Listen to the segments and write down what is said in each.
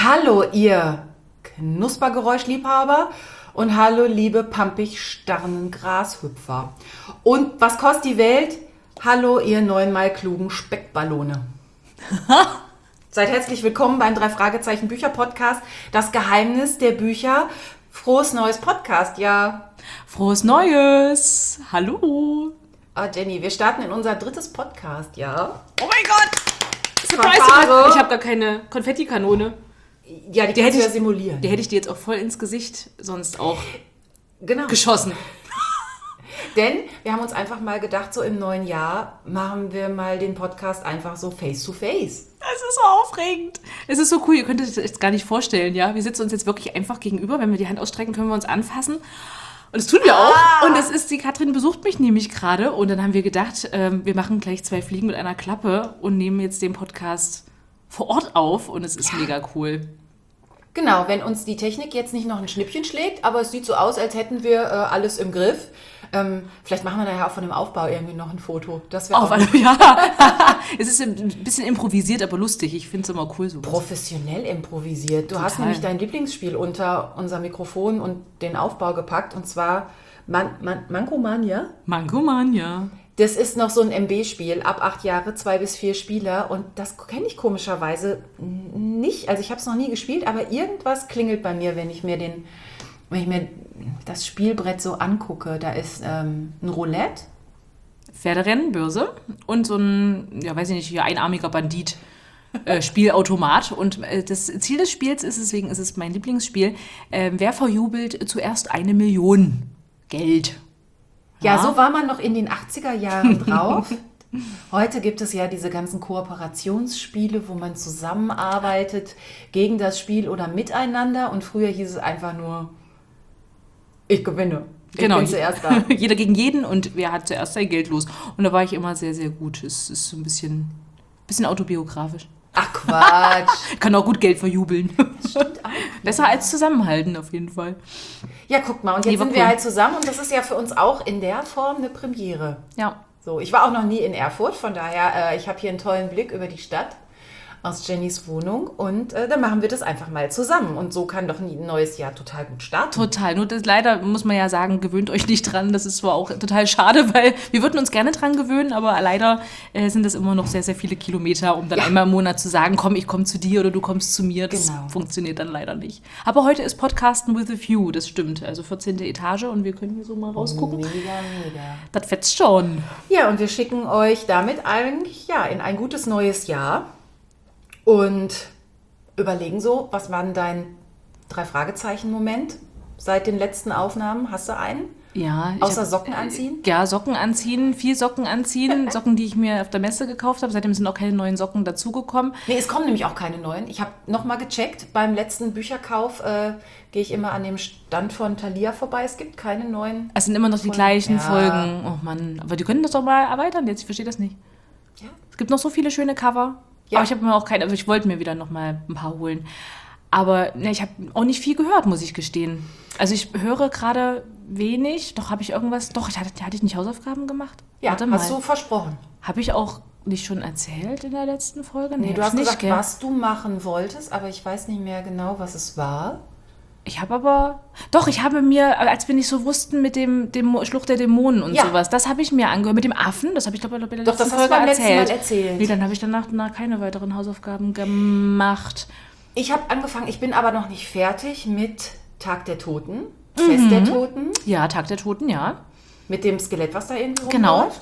Hallo, ihr Knuspergeräuschliebhaber und hallo, liebe pampig starren Grashüpfer. Und was kostet die Welt? Hallo, ihr neunmal klugen Speckballone. Seid herzlich willkommen beim 3-Fragezeichen-Bücher-Podcast. Das Geheimnis der Bücher. Frohes neues Podcast, ja. Frohes Neues! Hallo! Jenny, wir starten in unser drittes Podcast, ja. Oh mein Gott! Surprise! Ich habe gar keine Konfettikanone. Ja, die kannst du ja simulieren. Die hätte ich dir jetzt auch voll ins Gesicht sonst auch geschossen. Denn wir haben uns einfach mal gedacht, so im neuen Jahr machen wir mal den Podcast einfach so face to face. Das ist so aufregend. Es ist so cool, ihr könnt euch das jetzt gar nicht vorstellen, ja. Wir sitzen uns jetzt wirklich einfach gegenüber. Wenn wir die Hand ausstrecken, können wir uns anfassen. Und das tun wir auch. Und die Katrin besucht mich nämlich gerade. Und dann haben wir gedacht, wir machen gleich 2 Fliegen mit einer Klappe und nehmen jetzt den Podcast vor Ort auf. Und es ist mega cool. Genau, wenn uns die Technik jetzt nicht noch ein Schnippchen schlägt, aber es sieht so aus, als hätten wir alles im Griff. Vielleicht machen wir nachher auch von dem Aufbau irgendwie noch ein Foto. Das wäre Es ist ein bisschen improvisiert, aber lustig. Ich finde es immer cool so. Professionell improvisiert. Du Total. hast nämlich dein Lieblingsspiel unter unser Mikrofon und den Aufbau gepackt, und zwar Mankomania. Mankomania. Das ist noch so ein MB-Spiel, ab 8 Jahre, 2 bis 4 Spieler, und das kenne ich komischerweise nicht. Also ich habe es noch nie gespielt, aber irgendwas klingelt bei mir, wenn ich mir das Spielbrett so angucke. Da ist ein Roulette. Pferderennen, Börse und so ein, einarmiger Bandit. Spielautomat. Und das Ziel des Spiels ist, deswegen ist es mein Lieblingsspiel, wer verjubelt zuerst 1 Million Geld? Ja, so war man noch in den 80er Jahren drauf. Heute gibt es ja diese ganzen Kooperationsspiele, wo man zusammenarbeitet gegen das Spiel oder miteinander. Und früher hieß es einfach nur, ich gewinne. Ich bin zuerst da. Jeder gegen jeden, und wer hat zuerst sein Geld los. Und da war ich immer sehr, sehr gut. Es ist so ein bisschen autobiografisch. Ach Quatsch. Kann auch gut Geld verjubeln. Das stimmt auch. Besser als zusammenhalten, auf jeden Fall. Ja, guck mal, und jetzt sind wir halt zusammen, und das ist ja für uns auch in der Form eine Premiere. Ja. So, ich war auch noch nie in Erfurt, von daher, ich habe hier einen tollen Blick über die Stadt aus Jennys Wohnung, und dann machen wir das einfach mal zusammen, und so kann doch ein neues Jahr total gut starten. Total, nur das, leider muss man ja sagen, gewöhnt euch nicht dran, das ist zwar auch total schade, weil wir würden uns gerne dran gewöhnen, aber leider sind das immer noch sehr, sehr viele Kilometer, um dann einmal im Monat zu sagen, komm, ich komme zu dir oder du kommst zu mir, das funktioniert dann leider nicht. Aber heute ist Podcasten with a View, das stimmt, also 14. Etage, und wir können hier so mal rausgucken. Mega. Das fetzt schon. Ja, und wir schicken euch damit eigentlich in ein gutes neues Jahr. Und überlegen so, was war denn dein 3-Fragezeichen-Moment seit den letzten Aufnahmen? Hast du einen? Ja. Außer Socken anziehen? Ja, Socken anziehen, viel Socken anziehen. Socken, die ich mir auf der Messe gekauft habe. Seitdem sind auch keine neuen Socken dazugekommen. Nee, es kommen nämlich auch keine neuen. Ich habe nochmal gecheckt, beim letzten Bücherkauf gehe ich immer an dem Stand von Thalia vorbei. Es gibt keine neuen. Es sind immer noch die gleichen Folgen. Oh Mann, aber die können das doch mal erweitern jetzt. Ich verstehe das nicht. Ja. Es gibt noch so viele schöne Cover. Ja. Aber ich habe mir auch keine, aber ich wollte mir wieder noch mal ein paar holen. Aber ich habe auch nicht viel gehört, muss ich gestehen. Also ich höre gerade wenig. Doch, habe ich irgendwas? Doch, hatte ich nicht Hausaufgaben gemacht? Ja, hast du versprochen. Habe ich auch nicht schon erzählt in der letzten Folge? Nee, du hast nicht gesagt, was du machen wolltest, aber ich weiß nicht mehr genau, was es war. Ich habe mir, als wir nicht so wussten mit dem Schlucht der Dämonen und sowas, das habe ich mir angehört. Mit dem Affen, das habe ich, glaube ich, bei der letzten Folge erzählt. Nee, dann habe ich danach keine weiteren Hausaufgaben gemacht. Ich habe angefangen, ich bin aber noch nicht fertig mit Tag der Toten, Fest der Toten. Ja, Tag der Toten, ja. Mit dem Skelett, was da irgendwie rumläuft.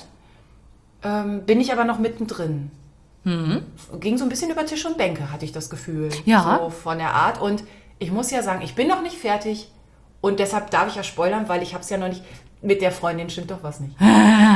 Bin ich aber noch mittendrin. Ging so ein bisschen über Tisch und Bänke, hatte ich das Gefühl. Ja. So von der Art. Und ich muss ja sagen, ich bin noch nicht fertig, und deshalb darf ich ja spoilern, weil ich habe es ja noch nicht, mit der Freundin stimmt doch was nicht.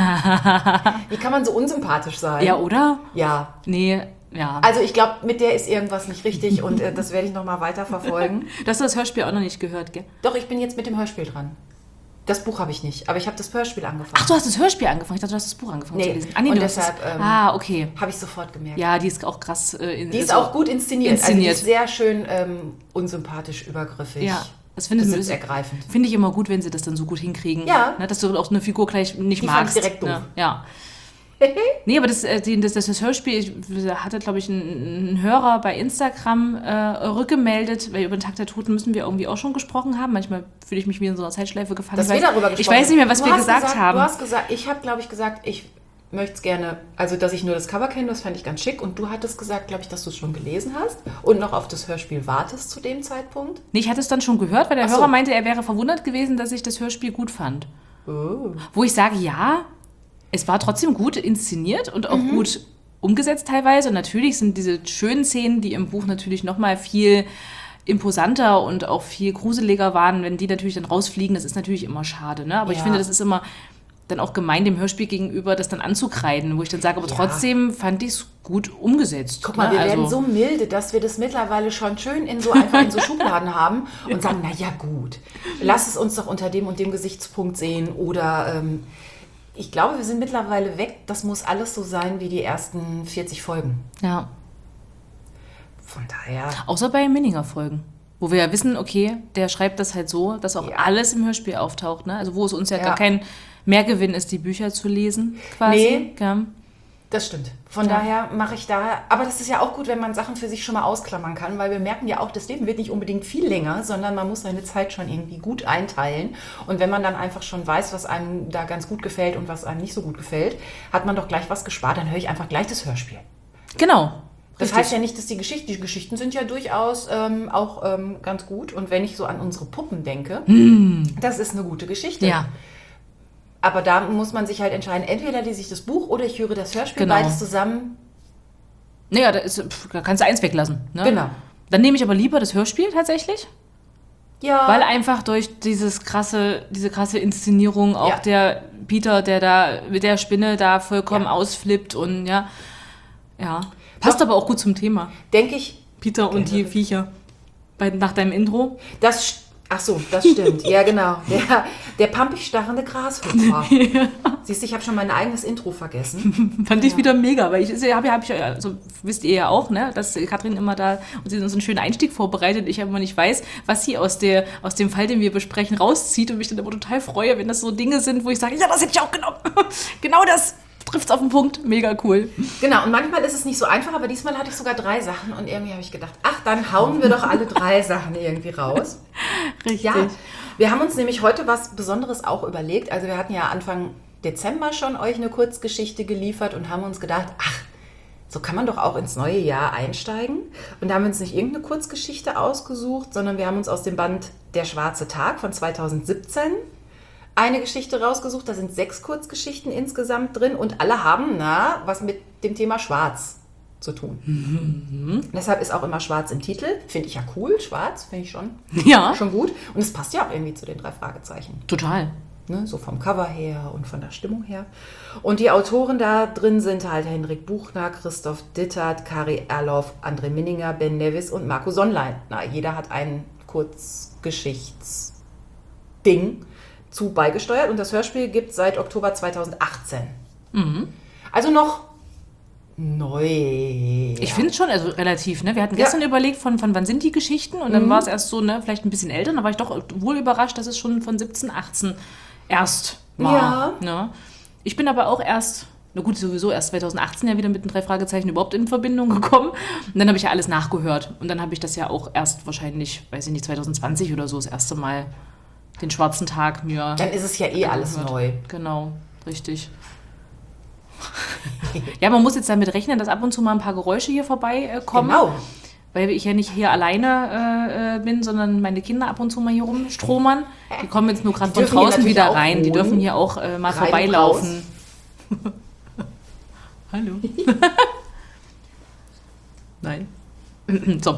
Wie kann man so unsympathisch sein? Ja, oder? Ja. Nee, ja. Also ich glaube, mit der ist irgendwas nicht richtig, und das werde ich noch mal weiter verfolgen. Du hast das Hörspiel auch noch nicht gehört, gell? Doch, ich bin jetzt mit dem Hörspiel dran. Das Buch habe ich nicht, aber ich habe das Hörspiel angefangen. Ach, du hast das Hörspiel angefangen? Ich dachte, du hast das Buch angefangen zu lesen. Und deshalb okay. habe ich sofort gemerkt. Ja, die ist auch krass. Die ist auch gut inszeniert. Also die ist sehr schön unsympathisch, übergriffig. Ja, das ergreifend. Finde ich immer gut, wenn sie das dann so gut hinkriegen. Ja. Ne, dass du auch eine Figur gleich nicht magst. Fand ich direkt doof. Ne? Ja. Nee, aber das Hörspiel, ich hatte, glaube ich, einen Hörer bei Instagram rückgemeldet, weil über den Tag der Toten müssen wir irgendwie auch schon gesprochen haben. Manchmal fühle ich mich wie in so einer Zeitschleife gefangen. Dass wir darüber gesprochen haben. Ich weiß nicht mehr, was wir gesagt haben. Du hast gesagt, ich habe, glaube ich, gesagt, ich möchte es gerne, also dass ich nur das Cover kenne, das fand ich ganz schick. Und du hattest gesagt, glaube ich, dass du es schon gelesen hast und noch auf das Hörspiel wartest zu dem Zeitpunkt. Nee, ich hatte es dann schon gehört, weil der Hörer meinte, er wäre verwundert gewesen, dass ich das Hörspiel gut fand. Oh. Wo ich sage, ja, es war trotzdem gut inszeniert und auch gut umgesetzt teilweise. Und natürlich sind diese schönen Szenen, die im Buch natürlich nochmal viel imposanter und auch viel gruseliger waren, wenn die natürlich dann rausfliegen, das ist natürlich immer schade. Ne? Aber ich finde, das ist immer dann auch gemein dem Hörspiel gegenüber, das dann anzukreiden, wo ich dann sage, aber trotzdem fand ich es gut umgesetzt. Guck mal, wir werden so milde, dass wir das mittlerweile schon schön einfach in so Schubladen haben und sagen, na ja gut, lass es uns doch unter dem und dem Gesichtspunkt sehen oder ich glaube, wir sind mittlerweile weg, das muss alles so sein wie die ersten 40 Folgen. Ja. Von daher... Außer bei Minninger-Folgen, wo wir ja wissen, okay, der schreibt das halt so, dass auch alles im Hörspiel auftaucht, ne? Also wo es uns ja gar kein Mehrgewinn ist, die Bücher zu lesen, quasi. Nee, ja. Das stimmt. Von daher mache ich da... Aber das ist ja auch gut, wenn man Sachen für sich schon mal ausklammern kann, weil wir merken ja auch, das Leben wird nicht unbedingt viel länger, sondern man muss seine Zeit schon irgendwie gut einteilen. Und wenn man dann einfach schon weiß, was einem da ganz gut gefällt und was einem nicht so gut gefällt, hat man doch gleich was gespart, dann höre ich einfach gleich das Hörspiel. Genau. Das heißt ja nicht, dass die Geschichten sind ja durchaus auch ganz gut. Und wenn ich so an unsere Puppen denke, das ist eine gute Geschichte. Ja. Aber da muss man sich halt entscheiden, entweder lese ich das Buch oder ich höre das Hörspiel, beides zusammen. Naja, da kannst du eins weglassen. Ne? Genau. Dann nehme ich aber lieber das Hörspiel tatsächlich. Ja. Weil einfach durch diese krasse Inszenierung auch der Peter, der da mit der Spinne da vollkommen ausflippt und ja. Passt aber auch gut zum Thema. Denke ich. Peter und die Viecher. Nach deinem Intro. Ach so, das stimmt. Ja, genau. Der pampig starrende Grashüpfer. Siehst du, ich habe schon mein eigenes Intro vergessen. Fand ich wieder mega, weil also wisst ihr ja auch, ne, dass Katrin immer da uns so einen schönen Einstieg vorbereitet. Ich aber nicht weiß, was sie aus dem Fall, den wir besprechen, rauszieht und mich dann immer total freue, wenn das so Dinge sind, wo ich sage, ja, das hätte ich auch genommen. Genau das trifft's auf den Punkt. Mega cool. Genau, und manchmal ist es nicht so einfach, aber diesmal hatte ich sogar 3 Sachen und irgendwie habe ich gedacht, ach, dann hauen wir doch alle 3 Sachen irgendwie raus. Richtig. Ja, wir haben uns nämlich heute was Besonderes auch überlegt. Also wir hatten ja Anfang Dezember schon euch eine Kurzgeschichte geliefert und haben uns gedacht, ach, so kann man doch auch ins neue Jahr einsteigen. Und da haben wir uns nicht irgendeine Kurzgeschichte ausgesucht, sondern wir haben uns aus dem Band Der schwarze Tag von 2017 eine Geschichte rausgesucht. Da sind 6 Kurzgeschichten insgesamt drin und alle haben was mit dem Thema Schwarz zu tun. Deshalb ist auch immer Schwarz im Titel. Finde ich ja cool. Schwarz finde ich schon gut. Und es passt ja auch irgendwie zu den 3 Fragezeichen. Total. Ne, so vom Cover her und von der Stimmung her. Und die Autoren da drin sind halt Henrik Buchner, Christoph Dittert, Kari Erloff, André Minninger, Ben Nevis und Marco Sonnleitner. Jeder hat ein Kurzgeschichtsding zu beigesteuert und das Hörspiel gibt es seit Oktober 2018. Also noch neu. Ich finde es schon relativ, ne? Wir hatten gestern überlegt, von wann sind die Geschichten und dann war es erst so, ne, vielleicht ein bisschen älter, dann war ich doch wohl überrascht, dass es schon von 17, 18 erst war. Ja. Ne? Ich bin aber auch sowieso erst 2018 ja wieder mit den 3 Fragezeichen überhaupt in Verbindung gekommen. Und dann habe ich ja alles nachgehört. Und dann habe ich das ja auch erst wahrscheinlich, 2020 oder so, das erste Mal den schwarzen Tag mir... Dann ist es ja alles neu. Genau, richtig. Ja, man muss jetzt damit rechnen, dass ab und zu mal ein paar Geräusche hier vorbeikommen. Genau. Weil ich ja nicht hier alleine bin, sondern meine Kinder ab und zu mal hier rumstromern. Die kommen jetzt nur gerade von draußen wieder rein. Die dürfen hier auch mal vorbeilaufen. Hallo. Nein. So.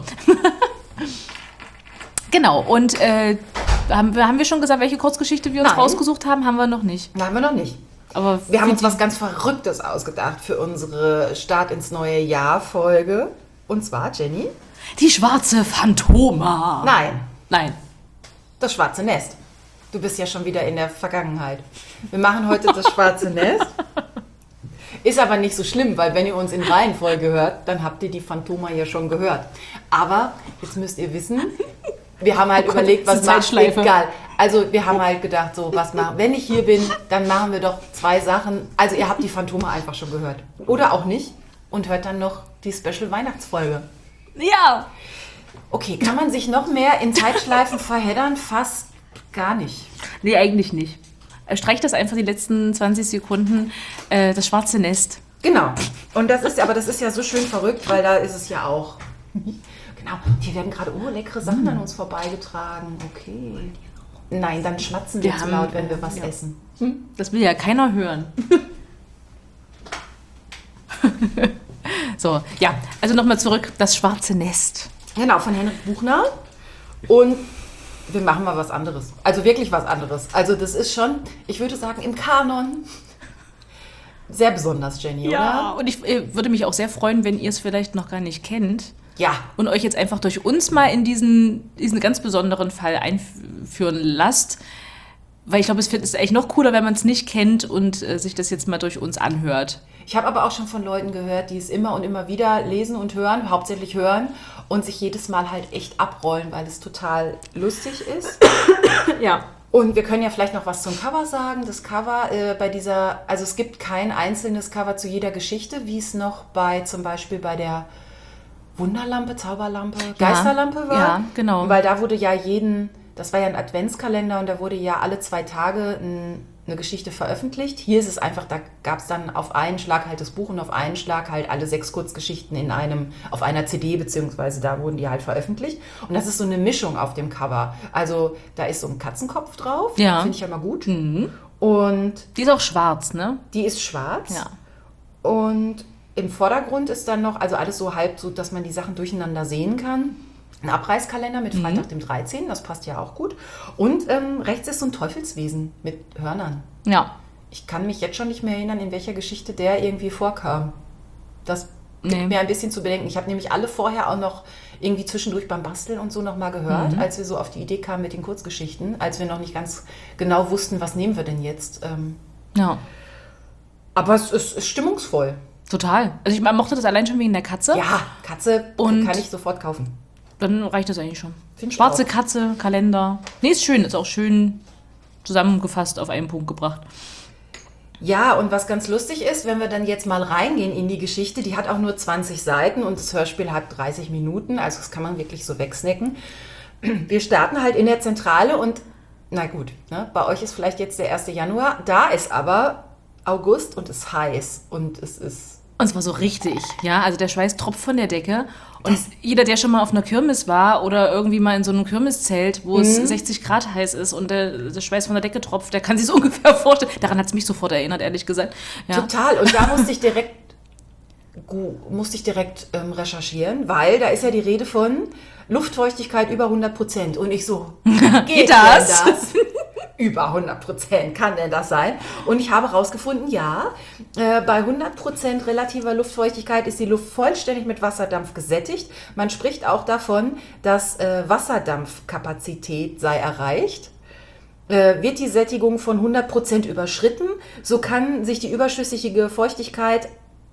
Genau, und haben wir schon gesagt, welche Kurzgeschichte wir uns rausgesucht haben? Haben wir noch nicht. Nein, haben wir noch nicht. Aber wir haben uns was ganz Verrücktes ausgedacht für unsere Start ins neue Jahr-Folge. Und zwar, Jenny? Die schwarze Phantoma. Nein. Das schwarze Nest. Du bist ja schon wieder in der Vergangenheit. Wir machen heute das schwarze Nest. Ist aber nicht so schlimm, weil wenn ihr uns in Reihenfolge hört, dann habt ihr die Phantoma ja schon gehört. Aber jetzt müsst ihr wissen, wir haben halt überlegt, was macht egal. Also wir haben halt gedacht, so was machen. Wenn ich hier bin, dann machen wir doch 2 Sachen. Also ihr habt die Phantome einfach schon gehört. Oder auch nicht. Und hört dann noch die Special-Weihnachtsfolge. Ja. Okay, kann man sich noch mehr in Zeitschleifen verheddern? Fast gar nicht. Nee, eigentlich nicht. Streicht das einfach die letzten 20 Sekunden. Das schwarze Nest. Genau. Und das ist ja so schön verrückt, weil da ist es ja auch. Genau. Hier werden gerade leckere Sachen an uns vorbeigetragen. Okay. Nein, dann schmatzen wir zu laut, wenn wir was essen. Das will ja keiner hören. So, ja, also nochmal zurück, das schwarze Nest. Genau, von Henrik Buchner. Und wir machen mal was anderes. Also wirklich was anderes. Also das ist schon, ich würde sagen, im Kanon sehr besonders, Jenny, Ja, oder? und ich würde mich auch sehr freuen, wenn ihr es vielleicht noch gar nicht kennt. Ja. Und euch jetzt einfach durch uns mal in diesen ganz besonderen Fall einführen lasst. Weil ich glaube, es ist echt noch cooler, wenn man es nicht kennt und sich das jetzt mal durch uns anhört. Ich habe aber auch schon von Leuten gehört, die es immer und immer wieder lesen und hören, hauptsächlich hören und sich jedes Mal halt echt abrollen, weil es total lustig ist. Ja. Und wir können ja vielleicht noch was zum Cover sagen. Das Cover also es gibt kein einzelnes Cover zu jeder Geschichte, wie es noch zum Beispiel bei der Wunderlampe, Zauberlampe, Geisterlampe war. Ja, genau. Weil da wurde ja das war ja ein Adventskalender und da wurde ja alle 2 Tage eine Geschichte veröffentlicht. Hier ist es einfach, da gab es dann auf einen Schlag halt das Buch und auf einen Schlag halt alle 6 Kurzgeschichten auf einer CD, beziehungsweise da wurden die halt veröffentlicht. Und das ist so eine Mischung auf dem Cover. Also da ist so ein Katzenkopf drauf, Ja. finde ich ja mal gut. Und Die ist auch schwarz, ne? die ist schwarz. Ja. Und im Vordergrund ist dann noch, also alles so halb so, dass man die Sachen durcheinander sehen kann. Ein Abreißkalender mit Freitag dem 13., das passt ja auch gut. Und rechts ist so ein Teufelswesen mit Hörnern. Ja. Ich kann mich jetzt schon nicht mehr erinnern, in welcher Geschichte der irgendwie vorkam. Das gibt mir ein bisschen zu bedenken. Ich habe nämlich alle vorher auch noch irgendwie zwischendurch beim Basteln und so nochmal gehört, als wir so auf die Idee kamen mit den Kurzgeschichten, als wir noch nicht ganz genau wussten, was nehmen wir denn jetzt. Ja. Aber es ist stimmungsvoll. Total. Also ich mochte das allein schon wegen der Katze. Ja, Katze Und- kann ich sofort kaufen. Dann reicht das eigentlich schon. Find ich Schwarze auch. Katze, Kalender. Nee, ist schön. Ist auch schön zusammengefasst auf einen Punkt gebracht. Ja, und was ganz lustig ist, wenn wir dann jetzt mal reingehen in die Geschichte, die hat auch nur 20 Seiten und das Hörspiel hat 30 Minuten, also das kann man wirklich so wegsnacken. Wir starten halt in der Zentrale und, na gut, ne, bei euch ist vielleicht jetzt der 1. Januar, da ist aber August und es ist heiß und es ist... Und zwar so richtig, ja. Also der Schweiß tropft von der Decke. Und jeder, der schon mal auf einer Kirmes war oder irgendwie mal in so einem Kirmeszelt, wo es 60 Grad heiß ist und der Schweiß von der Decke tropft, der kann sich so ungefähr vorstellen. Daran hat es mich sofort erinnert, ehrlich gesagt. Ja. Total. Und da musste ich direkt recherchieren, weil da ist ja die Rede von Luftfeuchtigkeit über 100%. Und ich so, geht das? denn das? Über 100% kann denn das sein? Und ich habe herausgefunden, ja, bei 100% relativer Luftfeuchtigkeit ist die Luft vollständig mit Wasserdampf gesättigt. Man spricht auch davon, dass Wasserdampfkapazität sei erreicht. Wird die Sättigung von 100% überschritten, so kann sich die überschüssige Feuchtigkeit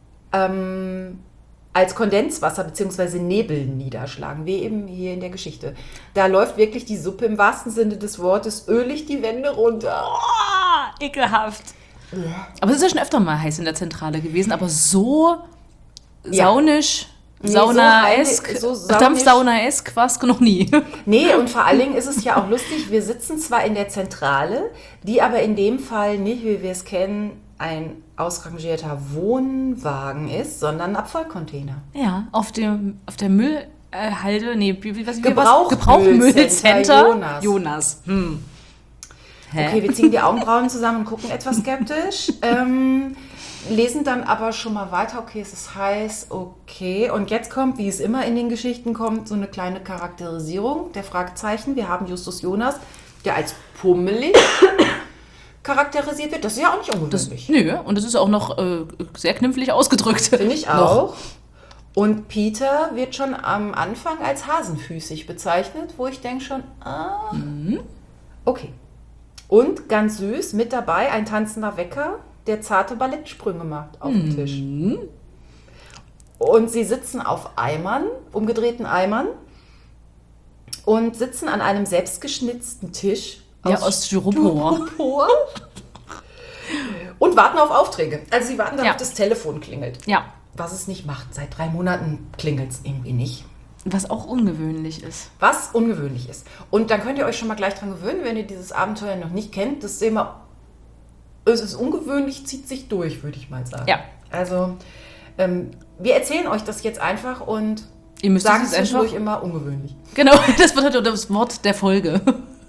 als Kondenswasser bzw. Nebel niederschlagen, wie eben hier in der Geschichte. Da läuft wirklich die Suppe im wahrsten Sinne des Wortes ölig die Wände runter. Oh, ekelhaft. Aber es ist ja schon öfter mal heiß in der Zentrale gewesen, aber so saunisch, Nee, Sauna-esk, so saunisch. Dampfsauna-esk war es noch nie. Nee, und vor allen Dingen ist es ja auch lustig, wir sitzen zwar in der Zentrale, die aber in dem Fall nicht, wie wir es kennen, ein ausrangierter Wohnwagen ist, sondern ein Abfallcontainer. Ja, auf der Müllhalde, Gebrauchmüllcenter Jonas. Okay, wir ziehen die Augenbrauen zusammen und gucken etwas skeptisch. Lesen dann aber schon mal weiter. Okay, es ist heiß. Okay. Und jetzt kommt, wie es immer in den Geschichten kommt, so eine kleine Charakterisierung der Fragezeichen. Wir haben Justus Jonas, der als pummelig charakterisiert wird. Das ist ja auch nicht ungewöhnlich. Nö, und das ist auch noch sehr knifflig ausgedrückt. Finde ich auch. Und Peter wird schon am Anfang als hasenfüßig bezeichnet, wo ich denke schon, okay. Und ganz süß, mit dabei ein tanzender Wecker, der zarte Ballettsprünge macht auf dem Tisch. Und sie sitzen auf Eimern, umgedrehten Eimern, und sitzen an einem selbstgeschnitzten Tisch aus Styropor. Und warten auf Aufträge. Also sie warten darauf, Ja. das Telefon klingelt. Ja, Was es nicht macht. Seit 3 Monaten klingelt es irgendwie nicht. was auch ungewöhnlich ist. Was ungewöhnlich ist. Und dann könnt ihr euch schon mal gleich dran gewöhnen, wenn ihr dieses Abenteuer noch nicht kennt. Das Thema, es ist ungewöhnlich, zieht sich durch, würde ich mal sagen. Ja. Also, wir erzählen euch das jetzt einfach und Ihr müsst sagen es einfach... zwischendurch immer ungewöhnlich. Genau, das wird halt das Wort der Folge.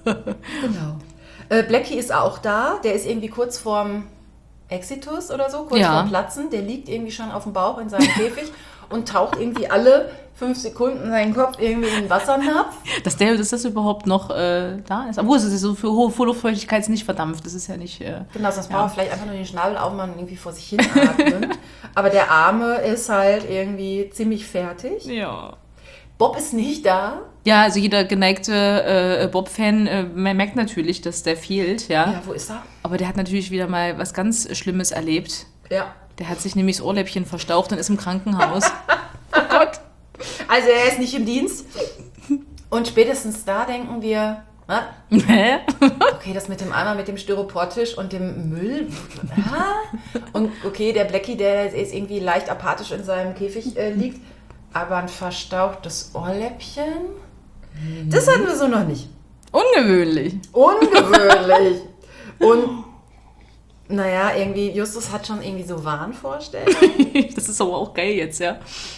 Genau. Blackie ist auch da. Der ist irgendwie kurz vorm Exitus oder so, kurz Ja. vorm Platzen. Der liegt irgendwie schon auf dem Bauch in seinem Käfig und taucht irgendwie alle 5 Sekunden seinen Kopf irgendwie in den Wassernapf. Dass das überhaupt noch da ist. Obwohl, es ist so für hohe Luftfeuchtigkeit nicht verdampft. Das ist ja nicht... Genau, sonst braucht er vielleicht einfach nur den Schnabel aufmachen und irgendwie vor sich hin atmen. Aber der Arme ist halt irgendwie ziemlich fertig. Ja. Bob ist nicht da. Ja, also jeder geneigte Bob-Fan merkt natürlich, dass der fehlt, ja. Ja, wo ist er? Aber der hat natürlich wieder mal was ganz Schlimmes erlebt. Ja. Der hat sich nämlich das Ohrläppchen verstaucht und ist im Krankenhaus. Oh Gott. Also er ist nicht im Dienst. Und spätestens da denken wir, na, Hä? okay, das mit dem Eimer, mit dem Styroportisch und dem Müll. Und okay, der Blackie, der ist irgendwie leicht apathisch in seinem Käfig liegt. Aber ein verstauchtes Ohrläppchen, das hatten wir so noch nicht. Ungewöhnlich. Ungewöhnlich. Und naja, irgendwie, Justus hat schon irgendwie so Wahnvorstellungen Das ist aber auch geil jetzt, ja.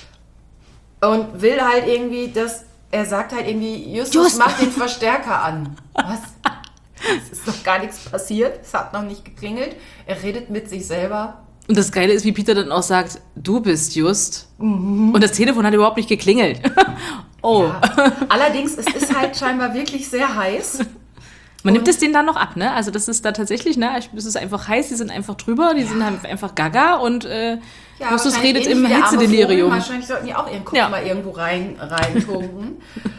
und will halt irgendwie, dass er sagt halt irgendwie, Justus, mach den Verstärker an. Was? Es ist noch gar nichts passiert, es hat noch nicht geklingelt. Er redet mit sich selber. Und das Geile ist, wie Peter dann auch sagt, du bist Just. Und das Telefon hat überhaupt nicht geklingelt. Oh. Ja. Allerdings, es ist halt scheinbar wirklich sehr heiß. Man nimmt es denen dann noch ab, ne? Also das ist da tatsächlich, ne? Es ist einfach heiß, die sind einfach drüber, die sind halt einfach gaga und Justus wahrscheinlich redet ähnlich im wie der arme Hitzedelirium. Vogel. Wahrscheinlich sollten die auch ihren Kopf Ja. mal irgendwo reintunken.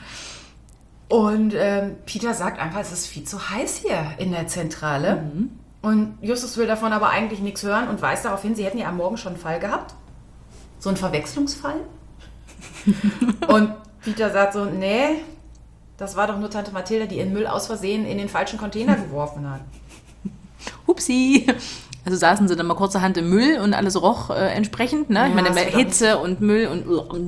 Und Peter sagt einfach, es ist viel zu heiß hier in der Zentrale. Und Justus will davon aber eigentlich nichts hören und weist darauf hin, sie hätten ja am Morgen schon einen Fall gehabt. So einen Verwechslungsfall. Und Peter sagt so, nee, das war doch nur Tante Mathilda, die ihren Müll aus Versehen in den falschen Container geworfen hat. Hupsi. Also saßen sie dann mal kurzerhand im Müll und alles roch entsprechend, ne? Ja, Ich meine, das mehr wird auch Hitze und Müll und...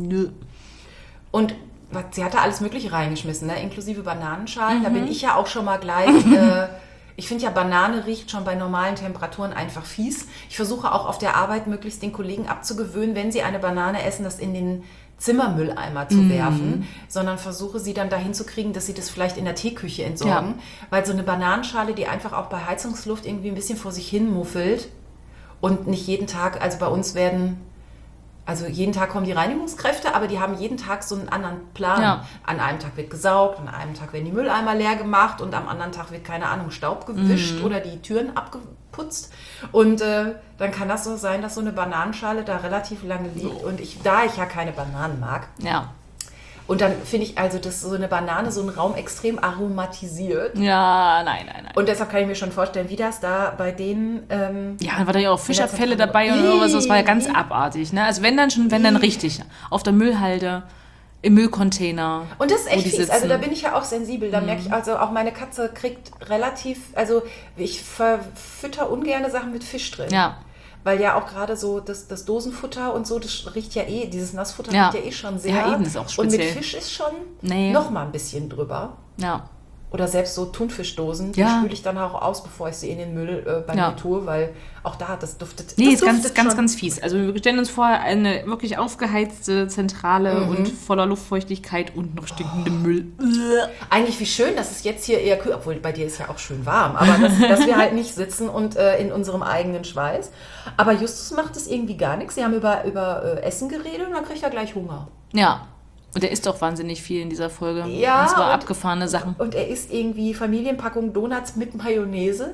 Und sie hat da alles Mögliche reingeschmissen, ne? Inklusive Bananenschalen. Da bin ich ja auch schon mal gleich... ich finde ja, Banane riecht schon bei normalen Temperaturen einfach fies. Ich versuche auch auf der Arbeit möglichst den Kollegen abzugewöhnen, wenn sie eine Banane essen, das in den Zimmermülleimer zu werfen, sondern versuche sie dann dahin zu kriegen, dass sie das vielleicht in der Teeküche entsorgen. Weil so eine Bananenschale, die einfach auch bei Heizungsluft irgendwie ein bisschen vor sich hin muffelt und nicht jeden Tag, also bei uns also jeden Tag kommen die Reinigungskräfte, aber die haben jeden Tag so einen anderen Plan. Ja. An einem Tag wird gesaugt, an einem Tag werden die Mülleimer leer gemacht und am anderen Tag wird, keine Ahnung, Staub gewischt oder die Türen abgeputzt. Und dann kann das so sein, dass so eine Bananenschale da relativ lange liegt. Und da ich ja keine Bananen mag, Ja. und dann finde ich also, dass so eine Banane so einen Raum extrem aromatisiert. Ja, nein. Und deshalb kann ich mir schon vorstellen, wie das da bei denen... Ja, dann war da ja auch Fischabfälle Zentrale- dabei und sowas. Das war ja ganz abartig, ne? Also wenn dann richtig. Auf der Müllhalde, im Müllcontainer. Und das ist echt wo die fies. Also sitzen. da bin ich ja auch sensibel. Da merke ich also, auch meine Katze kriegt relativ, also ich verfütter ungerne Sachen mit Fisch drin. Ja. Weil ja auch gerade so das Dosenfutter und so, das riecht ja dieses Nassfutter Ja. riecht ja schon sehr. Ja, eben, ist auch Und mit speziell. Fisch ist schon Nee. noch mal ein bisschen drüber. Ja. Oder selbst so Thunfischdosen, die Ja. spüle ich dann auch aus, bevor ich sie in den Müll bei Ja. mir tue, weil auch da, das duftet. Nee, das ist ganz, duftet ganz, schon. ganz fies. Also wir stellen uns vor, eine wirklich aufgeheizte Zentrale und voller Luftfeuchtigkeit und noch stinkendem Müll. Eigentlich wie schön, dass es jetzt hier eher kühl, obwohl bei dir ist ja auch schön warm, aber dass wir halt nicht sitzen und in unserem eigenen Schweiß. Aber Justus macht es irgendwie gar nichts. Sie haben über Essen geredet und dann kriegt er gleich Hunger. Ja. Und der isst auch wahnsinnig viel in dieser Folge. Ja, Und zwar und- abgefahrene Sachen. Und er isst irgendwie Familienpackung Donuts mit Mayonnaise.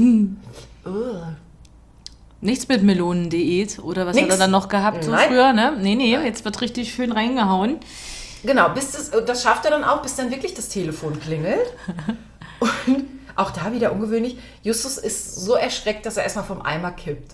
Ugh. Nichts mit Melonendiät oder was Nix. hat er dann noch gehabt so Nein. früher, ne? Nee, jetzt wird richtig schön reingehauen. Genau, das schafft er dann auch, bis dann wirklich das Telefon klingelt. Und auch da wieder ungewöhnlich. Justus ist so erschreckt, dass er erstmal vom Eimer kippt.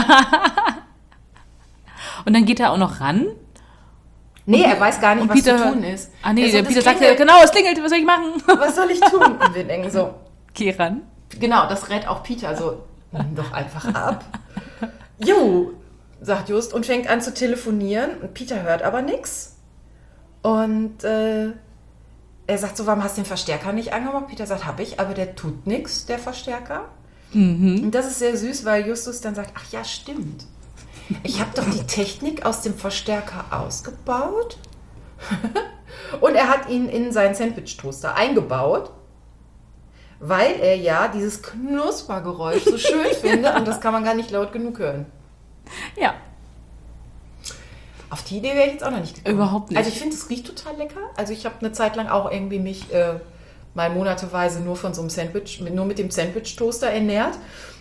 Und dann geht er auch noch ran. Nee, er weiß gar nicht, Und was Peter, zu tun ist. Ah nee, Er so, der das Peter sagt, klingelt. genau, es klingelt, was soll ich machen? Was soll ich tun? Und wir denken so, Geh ran. Genau, das rät auch Peter, also nimm doch einfach ab. Jo, sagt Just und fängt an zu telefonieren und Peter hört aber nichts. Und er sagt so, warum hast du den Verstärker nicht angemacht? Peter sagt, hab ich, aber der tut nichts, der Verstärker. Und das ist sehr süß, weil Justus dann sagt, ach ja, stimmt. Ich habe doch die Technik aus dem Verstärker ausgebaut. Und er hat ihn in seinen Sandwich-Toaster eingebaut, weil er ja dieses Knuspergeräusch so schön findet und das kann man gar nicht laut genug hören. Ja. Auf die Idee wäre ich jetzt auch noch nicht gekommen. Überhaupt nicht. Also ich finde, es riecht total lecker. Also ich habe eine Zeit lang auch irgendwie mich mal monateweise nur von so einem Sandwich, nur mit dem Sandwich-Toaster ernährt.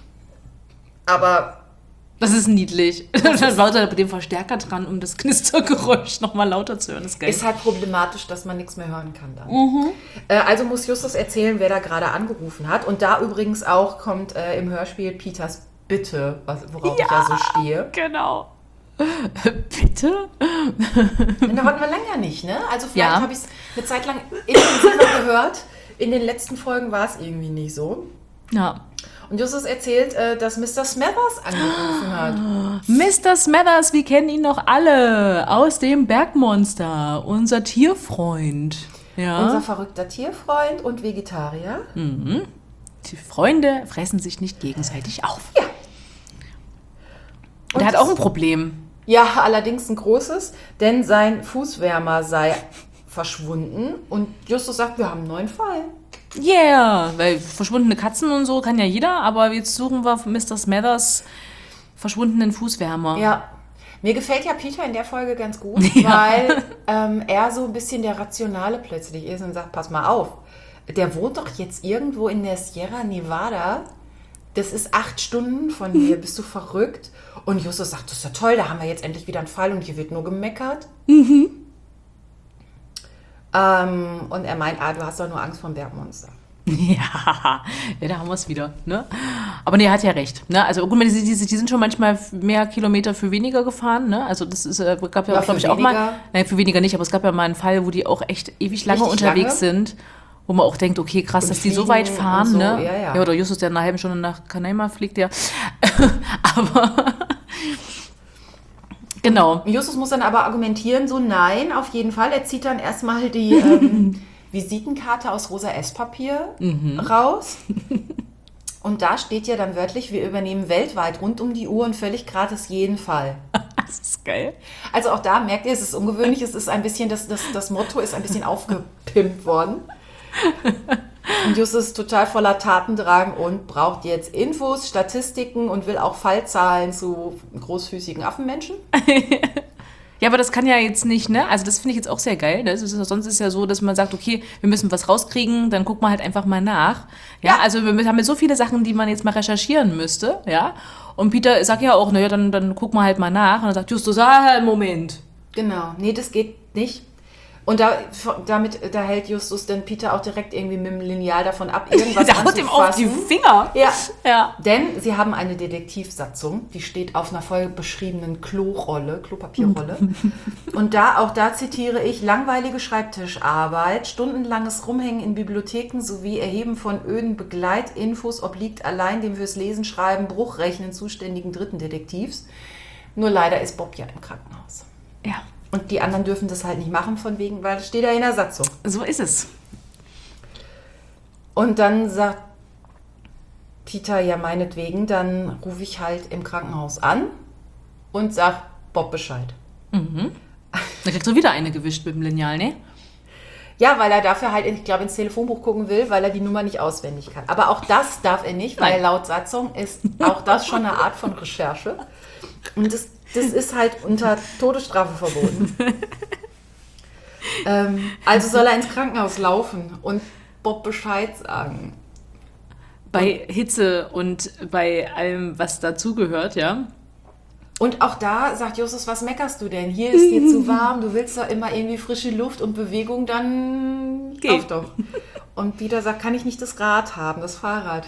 Aber das ist niedlich. Dann baut er mit dem Verstärker dran, um das Knistergeräusch nochmal lauter zu hören. Das ist geil. ist halt problematisch, dass man nichts mehr hören kann dann. Also muss Justus erzählen, wer da gerade angerufen hat. Und da übrigens auch kommt im Hörspiel Peters Bitte, worauf ich ja so stehe. Genau. Bitte? Da hatten wir länger nicht, ne? Also vielleicht Ja. habe ich es eine Zeit lang intensiver gehört. In den letzten Folgen war es irgendwie nicht so. Ja. Und Justus erzählt, dass Mr. Smathers angerufen hat. Mr. Smathers, wir kennen ihn noch alle aus dem Bergmonster. Unser Tierfreund. Ja. Unser verrückter Tierfreund und Vegetarier. Die Freunde fressen sich nicht gegenseitig auf. Ja. Und er hat auch ein Problem. Ja, allerdings ein großes, denn sein Fußwärmer sei verschwunden. Und Justus sagt, wir haben einen neuen Fall. Yeah, weil verschwundene Katzen und so kann ja jeder, aber jetzt suchen wir Mr. Smathers verschwundenen Fußwärmer. Ja, mir gefällt ja Peter in der Folge ganz gut, weil er so ein bisschen der Rationale plötzlich ist und sagt, pass mal auf, der wohnt doch jetzt irgendwo in der Sierra Nevada. Das ist 8 Stunden von hier, bist du verrückt? Und Justus sagt, das ist ja toll, da haben wir jetzt endlich wieder einen Fall und hier wird nur gemeckert. Und er meint, du hast doch nur Angst vor dem Bergmonster. Ja, da haben wir es wieder. Ne? Aber nee, er hat ja recht. Ne? Also guck mal, die sind schon manchmal mehr Kilometer für weniger gefahren. Ne? Also das ist, gab ja, Ja, glaube für ich, auch mal. weniger. Nein, für weniger nicht, aber es gab ja mal einen Fall, wo die auch echt ewig lange Richtig unterwegs lange. sind. Wo man auch denkt, okay, krass, Und dass die so fliegen weit fahren. und so, Ne? ja. Oder Justus, der in einer halben Stunde nach Canaima fliegt, ja. Aber genau. Justus muss dann aber argumentieren, so nein, auf jeden Fall. Er zieht dann erstmal die Visitenkarte aus rosa Esspapier raus. Und da steht ja dann wörtlich, wir übernehmen weltweit rund um die Uhr und völlig gratis jeden Fall. Das ist geil. Also auch da merkt ihr, es ist ungewöhnlich, es ist ein bisschen, das Motto ist ein bisschen aufgepimpt worden. Und Justus ist total voller Tatendrang und braucht jetzt Infos, Statistiken und will auch Fallzahlen zu großfüßigen Affenmenschen. Ja, aber das kann ja jetzt nicht, ne? Also das finde ich jetzt auch sehr geil. Ne? Sonst ist ja so, dass man sagt, okay, wir müssen was rauskriegen, dann guckt man halt einfach mal nach. Ja, also wir haben jetzt so viele Sachen, die man jetzt mal recherchieren müsste, ja. Und Peter sagt ja auch, naja, dann guck mal halt mal nach. Und dann sagt Justus, Moment. Genau, nee, das geht nicht. Und da hält Justus dann Peter auch direkt irgendwie mit dem Lineal davon ab, irgendwas Der haut ihm auf die anzufassen. Finger. Ja. Denn sie haben eine Detektivsatzung, die steht auf einer voll beschriebenen Klopapierrolle. Und auch da zitiere ich, langweilige Schreibtischarbeit, stundenlanges Rumhängen in Bibliotheken sowie Erheben von öden Begleitinfos obliegt allein dem fürs Lesen, Schreiben, Bruchrechnen zuständigen dritten Detektivs. Nur leider ist Bob ja im Krankenhaus. Ja, Und die anderen dürfen das halt nicht machen, von wegen, weil es steht ja in der Satzung. so ist es. Und dann sagt Peter, ja meinetwegen, dann rufe ich halt im Krankenhaus an und sag Bob Bescheid. Dann kriegst du wieder eine gewischt mit dem Lineal, ne? Ja, weil er dafür halt, ich glaube, ins Telefonbuch gucken will, weil er die Nummer nicht auswendig kann. Aber auch das darf er nicht, weil Nein. laut Satzung ist auch das schon eine Art von Recherche. Und das ist halt unter Todesstrafe verboten. Also soll er ins Krankenhaus laufen und Bob Bescheid sagen. Bei Hitze und bei allem, was dazugehört, ja. Und auch da sagt Justus, was meckerst du denn? Hier ist dir zu warm, du willst doch immer irgendwie frische Luft und Bewegung, dann Geh. lauf doch. Und Peter sagt, kann ich nicht das Rad haben, das Fahrrad?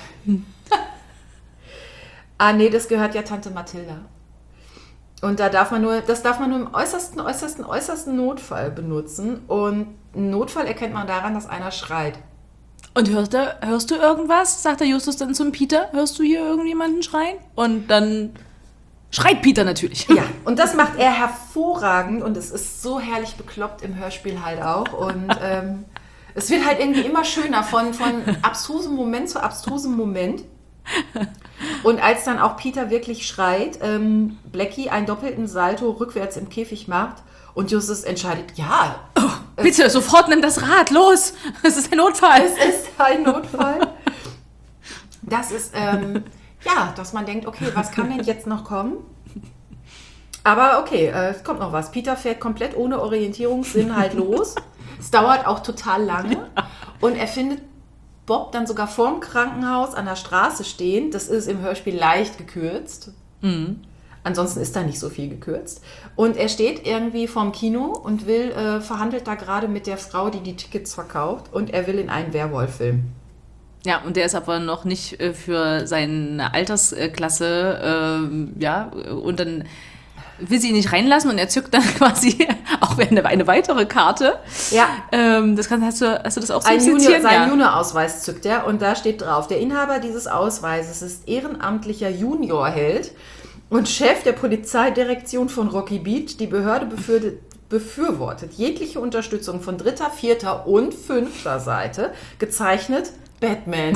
Nee, das gehört ja Tante Mathilda. Und das darf man nur im äußersten Notfall benutzen. Und einen Notfall erkennt man daran, dass einer schreit. Und hörst du irgendwas? Sagt der Justus dann zum Peter. Hörst du hier irgendjemanden schreien? Und dann schreit Peter natürlich. Ja, und das macht er hervorragend und es ist so herrlich bekloppt im Hörspiel halt auch. Und es wird halt irgendwie immer schöner von abstrusem Moment zu abstrusem Moment. Und als dann auch Peter wirklich schreit, Blackie einen doppelten Salto rückwärts im Käfig macht und Justus entscheidet, ja. Bitte, sofort nimm das Rad, los! Es ist ein Notfall. Es ist ein Notfall. Das ist, dass man denkt, okay, was kann denn jetzt noch kommen? Aber okay, es kommt noch was. Peter fährt komplett ohne Orientierungssinn halt los. Es dauert auch total lange. Und er findet Bob dann sogar vorm Krankenhaus an der Straße stehen. Das ist im Hörspiel leicht gekürzt. Mhm. Ansonsten ist da nicht so viel gekürzt. Und er steht irgendwie vorm Kino und verhandelt da gerade mit der Frau, die Tickets verkauft. Und er will in einen Werwolf-Film. Ja, und der ist aber noch nicht für seine Altersklasse, und dann will sie ihn nicht reinlassen und er zückt dann quasi auch eine weitere Karte. Ja. Hast du das auch so zitiert? Sein Junior-Ausweis zückt er und da steht drauf, der Inhaber dieses Ausweises ist ehrenamtlicher Juniorheld und Chef der Polizeidirektion von Rocky Beach. Die Behörde befürwortet jegliche Unterstützung von 3., 4. und 5. Seite. Gezeichnet Batman.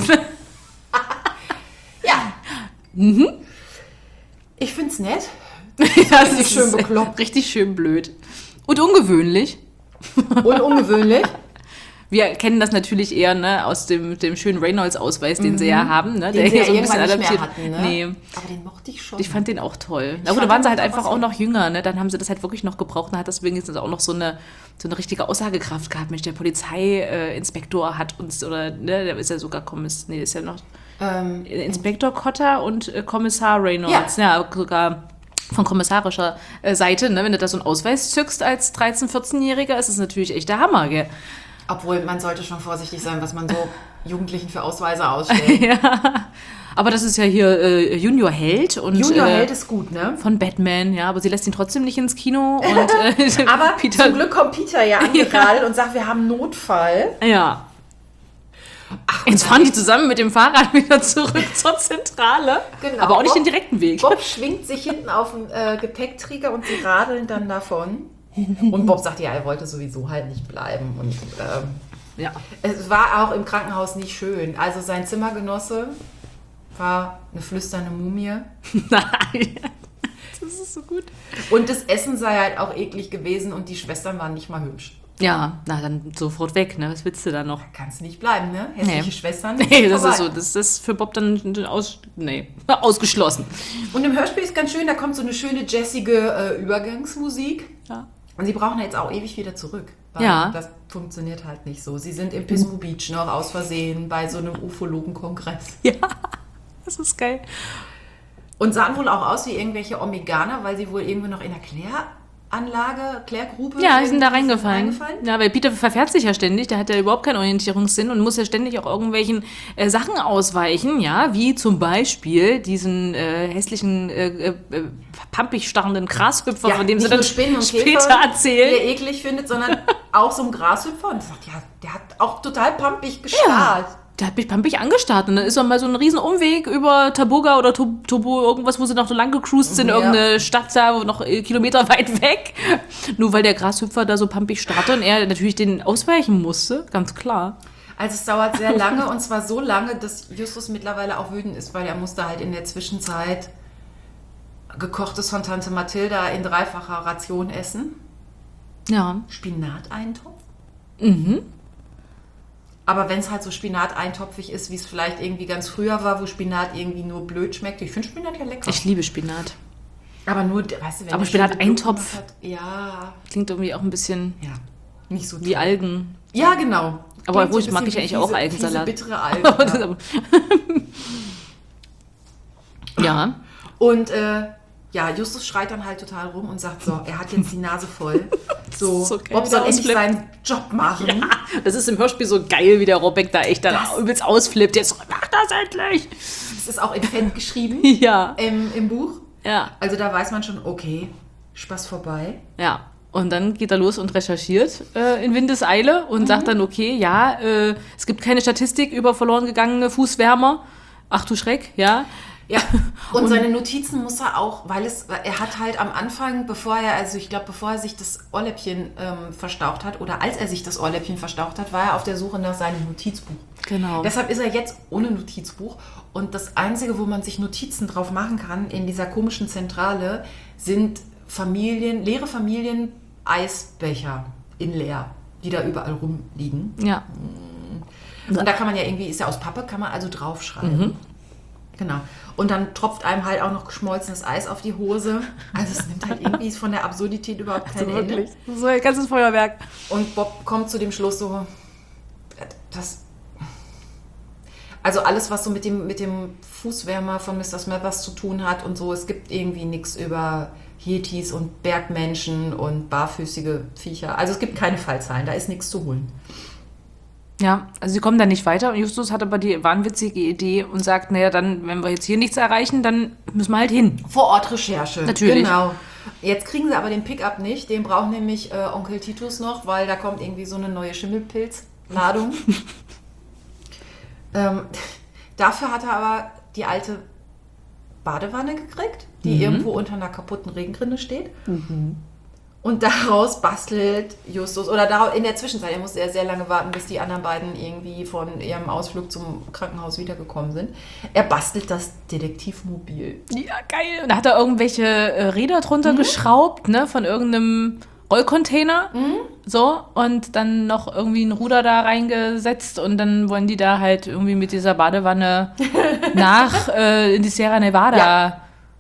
Ja. Mhm. Ich find's nett. Das ist schön bekloppt. Richtig schön blöd. Und ungewöhnlich. Und ungewöhnlich. Wir kennen das natürlich eher, ne, aus dem schönen Reynolds-Ausweis, den sie ja haben, ne, der hier so ein bisschen adaptiert. Hatten, ne? Nee. Aber den mochte ich schon. Ich fand den auch toll. Na gut, da waren sie halt einfach auch noch jünger, ne? Dann haben sie das halt wirklich noch gebraucht und hat deswegen jetzt auch noch so eine richtige Aussagekraft gehabt. Mensch, der Polizeiinspektor hat uns, oder, ne, der ist ja sogar ist ja noch Inspektor Cotter und Kommissar Reynolds. Ja, sogar von kommissarischer Seite, ne? Wenn du da so einen Ausweis zückst als 13-, 14-Jähriger, ist es natürlich echt der Hammer, gell? Obwohl, man sollte schon vorsichtig sein, was man so Jugendlichen für Ausweise ausstellt. Ja, aber das ist ja hier Junior-Held. Junior-Held ist gut, ne? Von Batman, ja, aber sie lässt ihn trotzdem nicht ins Kino. Und, aber Peter, zum Glück kommt Peter ja angeradelt und sagt, wir haben einen Notfall. Ja. Ach, jetzt fahren die zusammen mit dem Fahrrad wieder zurück zur Zentrale. Genau. Aber auch nicht den direkten Weg. Bob schwingt sich hinten auf den Gepäckträger und sie radeln dann davon. Und Bob sagt, ja, er wollte sowieso halt nicht bleiben. Und es war auch im Krankenhaus nicht schön. Also sein Zimmergenosse war eine flüsternde Mumie. Nein, das ist so gut. Und das Essen sei halt auch eklig gewesen und die Schwestern waren nicht mal hübsch. Ja, na dann sofort weg, ne? Was willst du da noch? Kannst nicht bleiben, ne? Hässliche Schwestern. Nee, das ist so. Das ist für Bob dann ausgeschlossen. Und im Hörspiel ist ganz schön, da kommt so eine schöne jazzige Übergangsmusik. Ja. Und sie brauchen jetzt auch ewig wieder zurück. Weil das funktioniert halt nicht so. Sie sind im Pismo Beach noch aus Versehen bei so einem Ufologen-Kongress. Ja, das ist geil. Und sahen wohl auch aus wie irgendwelche Omeganer, weil sie wohl irgendwo noch in der Klärgrube. Ja, die sind da reingefallen. Ja, weil Peter verfährt sich ja ständig, der hat ja überhaupt keinen Orientierungssinn und muss ja ständig auch irgendwelchen Sachen ausweichen, ja, wie zum Beispiel diesen hässlichen, pampig starrenden Grashüpfer, von dem sie dann Spinnen und später Käfer, erzählen. Die er eklig findet, sondern auch so ein Grashüpfer und sagt, ja, der hat auch total pampig gestarrt. Ja. Der hat mich pampig angestarrt und dann ist er mal so ein riesen Umweg über Taboga oder Tobo, irgendwas, wo sie noch so lang gecruised sind, irgendeine Stadt da, noch Kilometer weit weg. Nur weil der Grashüpfer da so pampig starrte und er natürlich den ausweichen musste, ganz klar. Also es dauert sehr lange und zwar so lange, dass Justus mittlerweile auch wütend ist, weil er musste halt in der Zwischenzeit gekochtes von Tante Mathilda in 3-facher Ration essen. Ja. Spinateintopf. Mhm. Aber wenn es halt so spinateintopfig ist, wie es vielleicht irgendwie ganz früher war, wo Spinat irgendwie nur blöd schmeckt. Ich finde Spinat ja lecker. Ich liebe Spinat. Aber nur, weißt du, wenn aber Spinateintopf klingt irgendwie auch ein bisschen nicht so wie Algen. Ja, genau. Aber wo mag ich eigentlich auch Algensalat. Bittere Algen. Ja. Und Justus schreit dann halt total rum und sagt so, er hat jetzt die Nase voll. So, Bob soll endlich seinen Job machen. Ja, das ist im Hörspiel so geil, wie der Robeck da echt dann übelst ausflippt. Jetzt mach das endlich! Das ist auch in Fett geschrieben im Buch. Ja. Also da weiß man schon, okay, Spaß vorbei. Ja. Und dann geht er los und recherchiert in Windeseile und sagt dann, okay, ja, es gibt keine Statistik über verloren gegangene Fußwärmer. Ach du Schreck, ja. Ja, und seine Notizen muss er auch, weil er hat halt am Anfang, bevor er sich das Ohrläppchen verstaucht hat, oder als er sich das Ohrläppchen verstaucht hat, war er auf der Suche nach seinem Notizbuch. Genau. Deshalb ist er jetzt ohne Notizbuch. Und das Einzige, wo man sich Notizen drauf machen kann, in dieser komischen Zentrale, sind leere Familien-Eisbecher in leer, die da überall rumliegen. Ja. Und da kann man ja irgendwie, ist ja aus Pappe, kann man also draufschreiben. Genau. Und dann tropft einem halt auch noch geschmolzenes Eis auf die Hose. Also es nimmt halt irgendwie von der Absurdität überhaupt kein Ende. So ein ganzes Feuerwerk. Und Bob kommt zu dem Schluss so, also alles, was so mit dem Fußwärmer von Mr. Smathers zu tun hat und so, es gibt irgendwie nichts über Yetis und Bergmenschen und barfüßige Viecher. Also es gibt keine Fallzahlen, da ist nichts zu holen. Ja, also sie kommen da nicht weiter und Justus hat aber die wahnwitzige Idee und sagt, naja, dann, wenn wir jetzt hier nichts erreichen, dann müssen wir halt hin. Vor-Ort-Recherche. Natürlich. Genau. Jetzt kriegen sie aber den Pickup nicht, den braucht nämlich Onkel Titus noch, weil da kommt irgendwie so eine neue Schimmelpilzladung. Dafür hat er aber die alte Badewanne gekriegt, die irgendwo unter einer kaputten Regenrinne steht. Und daraus bastelt Justus, oder in der Zwischenzeit, er musste ja sehr lange warten, bis die anderen beiden irgendwie von ihrem Ausflug zum Krankenhaus wiedergekommen sind. Er bastelt das Detektivmobil. Ja, geil. Und da hat er irgendwelche Räder drunter geschraubt, ne, von irgendeinem Rollcontainer. So, und dann noch irgendwie ein Ruder da reingesetzt und dann wollen die da halt irgendwie mit dieser Badewanne in die Sierra Nevada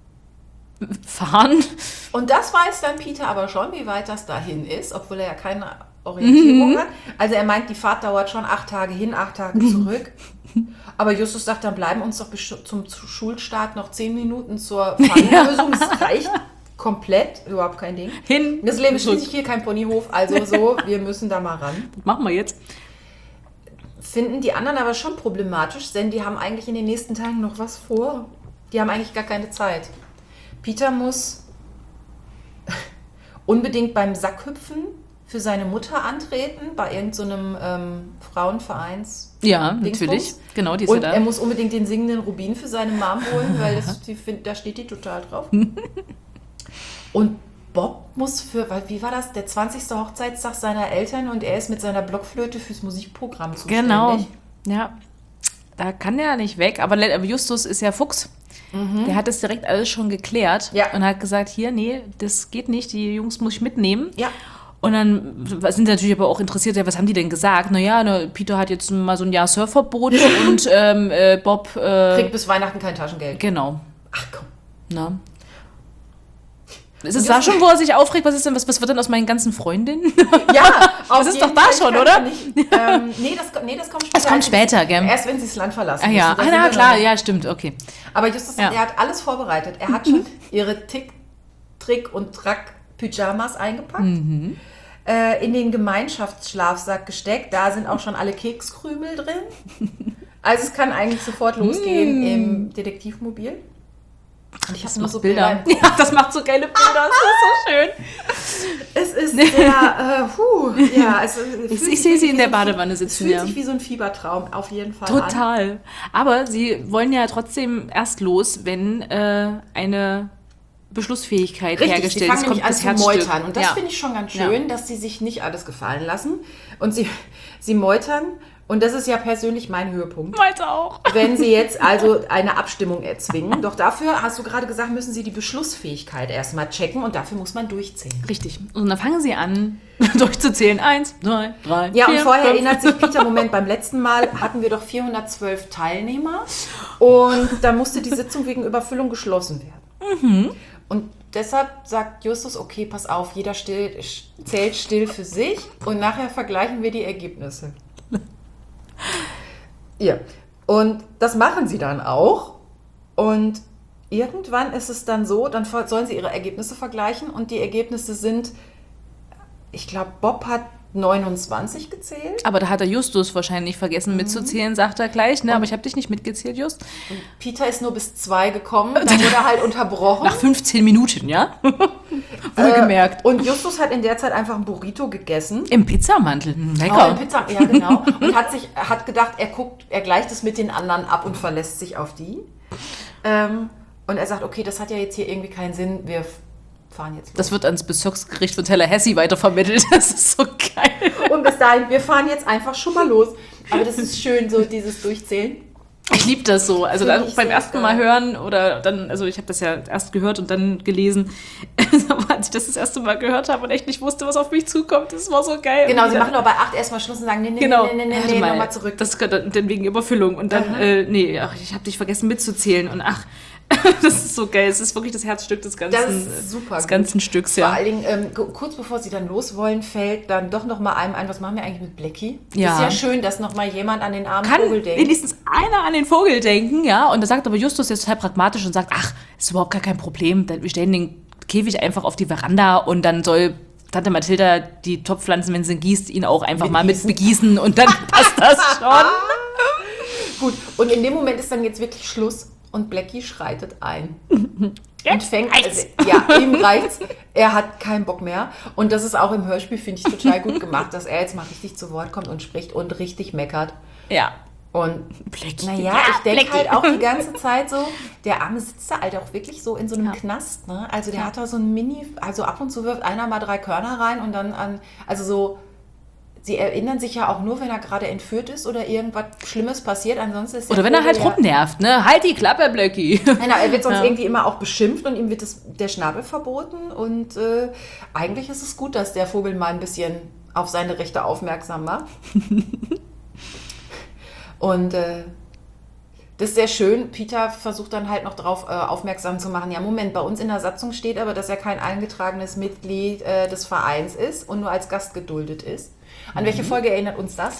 fahren. Und das weiß dann Peter aber schon, wie weit das dahin ist, obwohl er ja keine Orientierung hat. Also er meint, die Fahrt dauert schon 8 Tage hin, 8 Tage zurück. Aber Justus sagt, dann bleiben uns doch bis zum Schulstart noch 10 Minuten zur Fahrlösung. Das reicht komplett, überhaupt kein Ding. Das Leben ist schließlich hier kein Ponyhof, also so, wir müssen da mal ran. Machen wir jetzt. Finden die anderen aber schon problematisch, denn die haben eigentlich in den nächsten Tagen noch was vor. Die haben eigentlich gar keine Zeit. Peter muss unbedingt beim Sackhüpfen für seine Mutter antreten, bei irgendeinem Frauenvereins. Ja, natürlich. Genau, die ist Und ja da. er muss unbedingt den singenden Rubin für seine Mom holen, weil da steht die total drauf. Und Bob muss wie war das, der 20. Hochzeitstag seiner Eltern und er ist mit seiner Blockflöte fürs Musikprogramm zuständig. Genau, ja. Da kann er nicht weg, aber Justus ist ja Fuchs. Der hat das direkt alles schon geklärt und hat gesagt, hier, nee, das geht nicht, die Jungs muss ich mitnehmen. Ja. Und dann sind sie natürlich aber auch interessiert, ja, was haben die denn gesagt? Naja, Peter hat jetzt mal so ein Jahr Surfverbot und Bob... kriegt bis Weihnachten kein Taschengeld. Genau. Ach komm. Na. Ist es da schon, wo er sich aufregt? Was wird denn aus meinen ganzen Freundinnen? Ja, das ist doch da schon, oder? Nee, das kommt später. Das kommt später, gell? Erst wenn sie das Land verlassen. Ah ja, na klar, ja, stimmt, okay. Aber Justus, er hat alles vorbereitet. Er hat schon ihre Tick, Trick und Track-Pyjamas eingepackt, in den Gemeinschaftsschlafsack gesteckt. Da sind auch schon alle Kekskrümel drin. Also es kann eigentlich sofort losgehen im Detektivmobil. Und ich habe nur so Bilder. Ja, das macht so geile Bilder, das ist so schön. Es ist sehr, ich sehe sie in der Badewanne sitzen. Es fühlt sich wie so ein Fiebertraum, auf jeden Fall Total. Aber sie wollen ja trotzdem erst los, wenn eine Beschlussfähigkeit hergestellt ist. Sie fangen nämlich an zu meutern. Und das finde ich schon ganz schön, dass sie sich nicht alles gefallen lassen. Und sie meutern. Und das ist ja persönlich mein Höhepunkt. Meins auch. Wenn Sie jetzt also eine Abstimmung erzwingen. Doch dafür, hast du gerade gesagt, müssen Sie die Beschlussfähigkeit erstmal checken und dafür muss man durchzählen. Richtig. Und dann fangen Sie an, durchzuzählen. 1, 2, 3, 4, Ja, und vorher 5. erinnert sich Peter, Moment, beim letzten Mal hatten wir doch 412 Teilnehmer und da musste die Sitzung wegen Überfüllung geschlossen werden. Und deshalb sagt Justus, okay, pass auf, jeder zählt still für sich und nachher vergleichen wir die Ergebnisse. Ja, und das machen sie dann auch. Und irgendwann ist es dann so, dann sollen sie ihre Ergebnisse vergleichen und die Ergebnisse sind, ich glaube, Bob hat 29 gezählt. Aber da hat er Justus wahrscheinlich vergessen mitzuzählen, sagt er gleich. Ne? Aber ich habe dich nicht mitgezählt, Just. Und Peter ist nur bis 2 gekommen, dann wurde er halt unterbrochen. Nach 15 Minuten, ja? Wohlgemerkt. Und Justus hat in der Zeit einfach ein Burrito gegessen. Im Pizzamantel. Lecker. Oh, im Pizza, ja genau. Und hat gedacht, er gleicht es mit den anderen ab und verlässt sich auf die. Und er sagt, okay, das hat ja jetzt hier irgendwie keinen Sinn, wir fahren jetzt los. Das wird ans Bezirksgericht von Tallahassee weitervermittelt. Das ist so geil. Und bis dahin, wir fahren jetzt einfach schon mal los. Aber das ist schön, so dieses Durchzählen. Ich liebe das so. Also Finde dann ich beim sehr ersten Mal hören oder dann, also ich habe das ja erst gehört und dann gelesen. Aber als ich das erste Mal gehört habe und echt nicht wusste, was auf mich zukommt, das war so geil. Genau, sie machen aber bei 8 erstmal Schluss und sagen, nee, nochmal zurück. Das gehört dann wegen Überfüllung. Und dann, ich habe dich vergessen mitzuzählen. Und das ist so geil. Es ist wirklich das Herzstück des ganzen Stücks, ja. Vor allen Dingen, kurz bevor sie dann los wollen, fällt dann doch noch mal einem ein, was machen wir eigentlich mit Blackie? Ja. Ist ja schön, dass noch mal jemand an den armen Vogel denkt. Wenigstens einer an den Vogel denken, ja. Und da sagt aber Justus jetzt total pragmatisch und sagt, ach, ist überhaupt gar kein Problem. Wir stellen den Käfig einfach auf die Veranda und dann soll Tante Mathilda die Topfpflanzen, wenn sie gießt, ihn auch einfach mal mit begießen und dann passt das schon. Gut, und in dem Moment ist dann jetzt wirklich Schluss. Und Blackie schreitet ein. Und fängt, ihm reicht's. Er hat keinen Bock mehr. Und das ist auch im Hörspiel, finde ich, total gut gemacht, dass er jetzt mal richtig zu Wort kommt und spricht und richtig meckert. Ja. Und Blackie. naja, ich denke halt auch die ganze Zeit so, der Arme sitzt da halt auch wirklich so in so einem Knast, ne? Also der hat da so ein also ab und zu wirft einer mal 3 Körner rein und dann sie erinnern sich ja auch nur, wenn er gerade entführt ist oder irgendwas Schlimmes passiert. Ansonsten ist oder wenn er halt rumnervt, ne? Halt die Klappe, Blackie. Genau, er wird sonst irgendwie immer auch beschimpft und ihm wird der Schnabel verboten. Und eigentlich ist es gut, dass der Vogel mal ein bisschen auf seine Rechte aufmerksam macht. Und das ist sehr schön. Peter versucht dann halt noch darauf aufmerksam zu machen. Ja, Moment, bei uns in der Satzung steht aber, dass er kein eingetragenes Mitglied des Vereins ist und nur als Gast geduldet ist. An welche Folge erinnert uns das?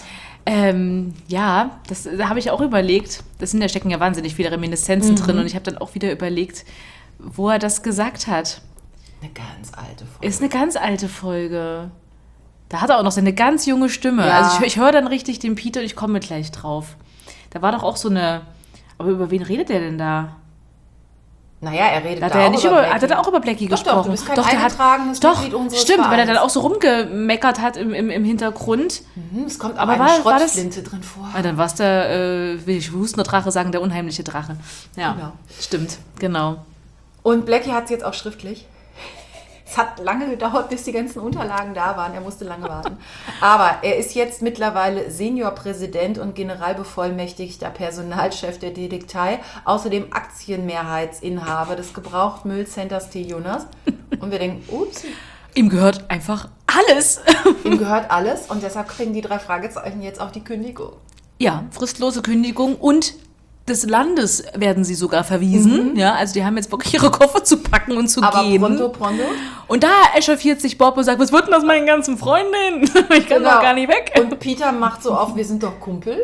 Da habe ich auch überlegt. Da stecken ja wahnsinnig viele Reminiszenzen drin. Und ich habe dann auch wieder überlegt, wo er das gesagt hat. Eine ganz alte Folge. Ist eine ganz alte Folge. Da hat er auch noch seine ganz junge Stimme. Ja. Also ich höre dann richtig den Peter und ich komme gleich drauf. Da war doch auch so eine... Aber über wen redet der denn da? Naja, er redet hat er auch über Blackie gesprochen. Doch, du bist kein eingetragenes Mitglied unseres stimmt, Vereins. weil er dann auch so rumgemeckert hat im Hintergrund. Es kommt aber eine Schrottflinte drin vor. Dann war es der, will ich Hustner Drache sagen, der unheimliche Drache. Ja, genau. Stimmt, genau. Und Blackie hat es jetzt auch schriftlich. Es hat lange gedauert, bis die ganzen Unterlagen da waren. Er musste lange warten. Aber er ist jetzt mittlerweile Seniorpräsident und generalbevollmächtigter Personalchef der Detektei. Außerdem Aktienmehrheitsinhaber des Gebrauchtmüllcenters T. Jonas. Und wir denken, ups. Ihm gehört einfach alles. Ihm gehört alles. Und deshalb kriegen die 3 Fragezeichen jetzt auch die Kündigung. Ja, fristlose Kündigung und des Landes werden sie sogar verwiesen. Ja, also die haben jetzt Bock, ihre Koffer zu packen und zu gehen. Aber pronto. Und da echauffiert sich Bob und sagt, was wird denn aus meinen ganzen Freundinnen? Ich kann doch gar nicht weg. Und Peter macht so auf, wir sind doch Kumpel.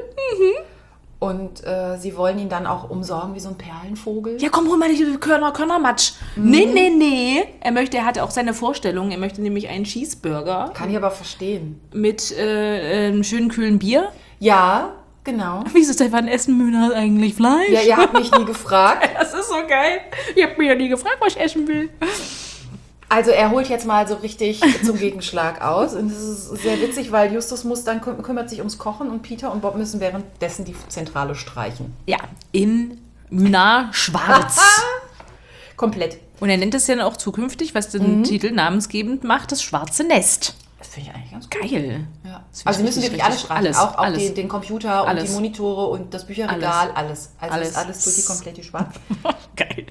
Und sie wollen ihn dann auch umsorgen wie so ein Perlenvogel. Ja, komm, hol mal die Körnermatsch. Nee. Er hat auch seine Vorstellung. Er möchte nämlich einen Cheeseburger. Kann ich aber verstehen. Mit einem schönen kühlen Bier. Ja, genau. Wieso, Stefan, essen Mühner eigentlich Fleisch? Ja, ihr habt mich nie gefragt. Das ist so geil. Ihr habt mich ja nie gefragt, was ich essen will. Also er holt jetzt mal so richtig zum Gegenschlag aus. Und das ist sehr witzig, weil Justus kümmert sich ums Kochen und Peter und Bob müssen währenddessen die Zentrale streichen. Ja, in Mühnar Schwarz. Komplett. Und er nennt es ja auch zukünftig, was den Titel namensgebend macht, das Schwarze Nest. Das finde ich eigentlich ganz gut. Geil. Ja. Also sie müssen wirklich alles streichen. Auch den Computer und die Monitore und das Bücherregal, alles. Also alles tut die komplett schwarz. Geil.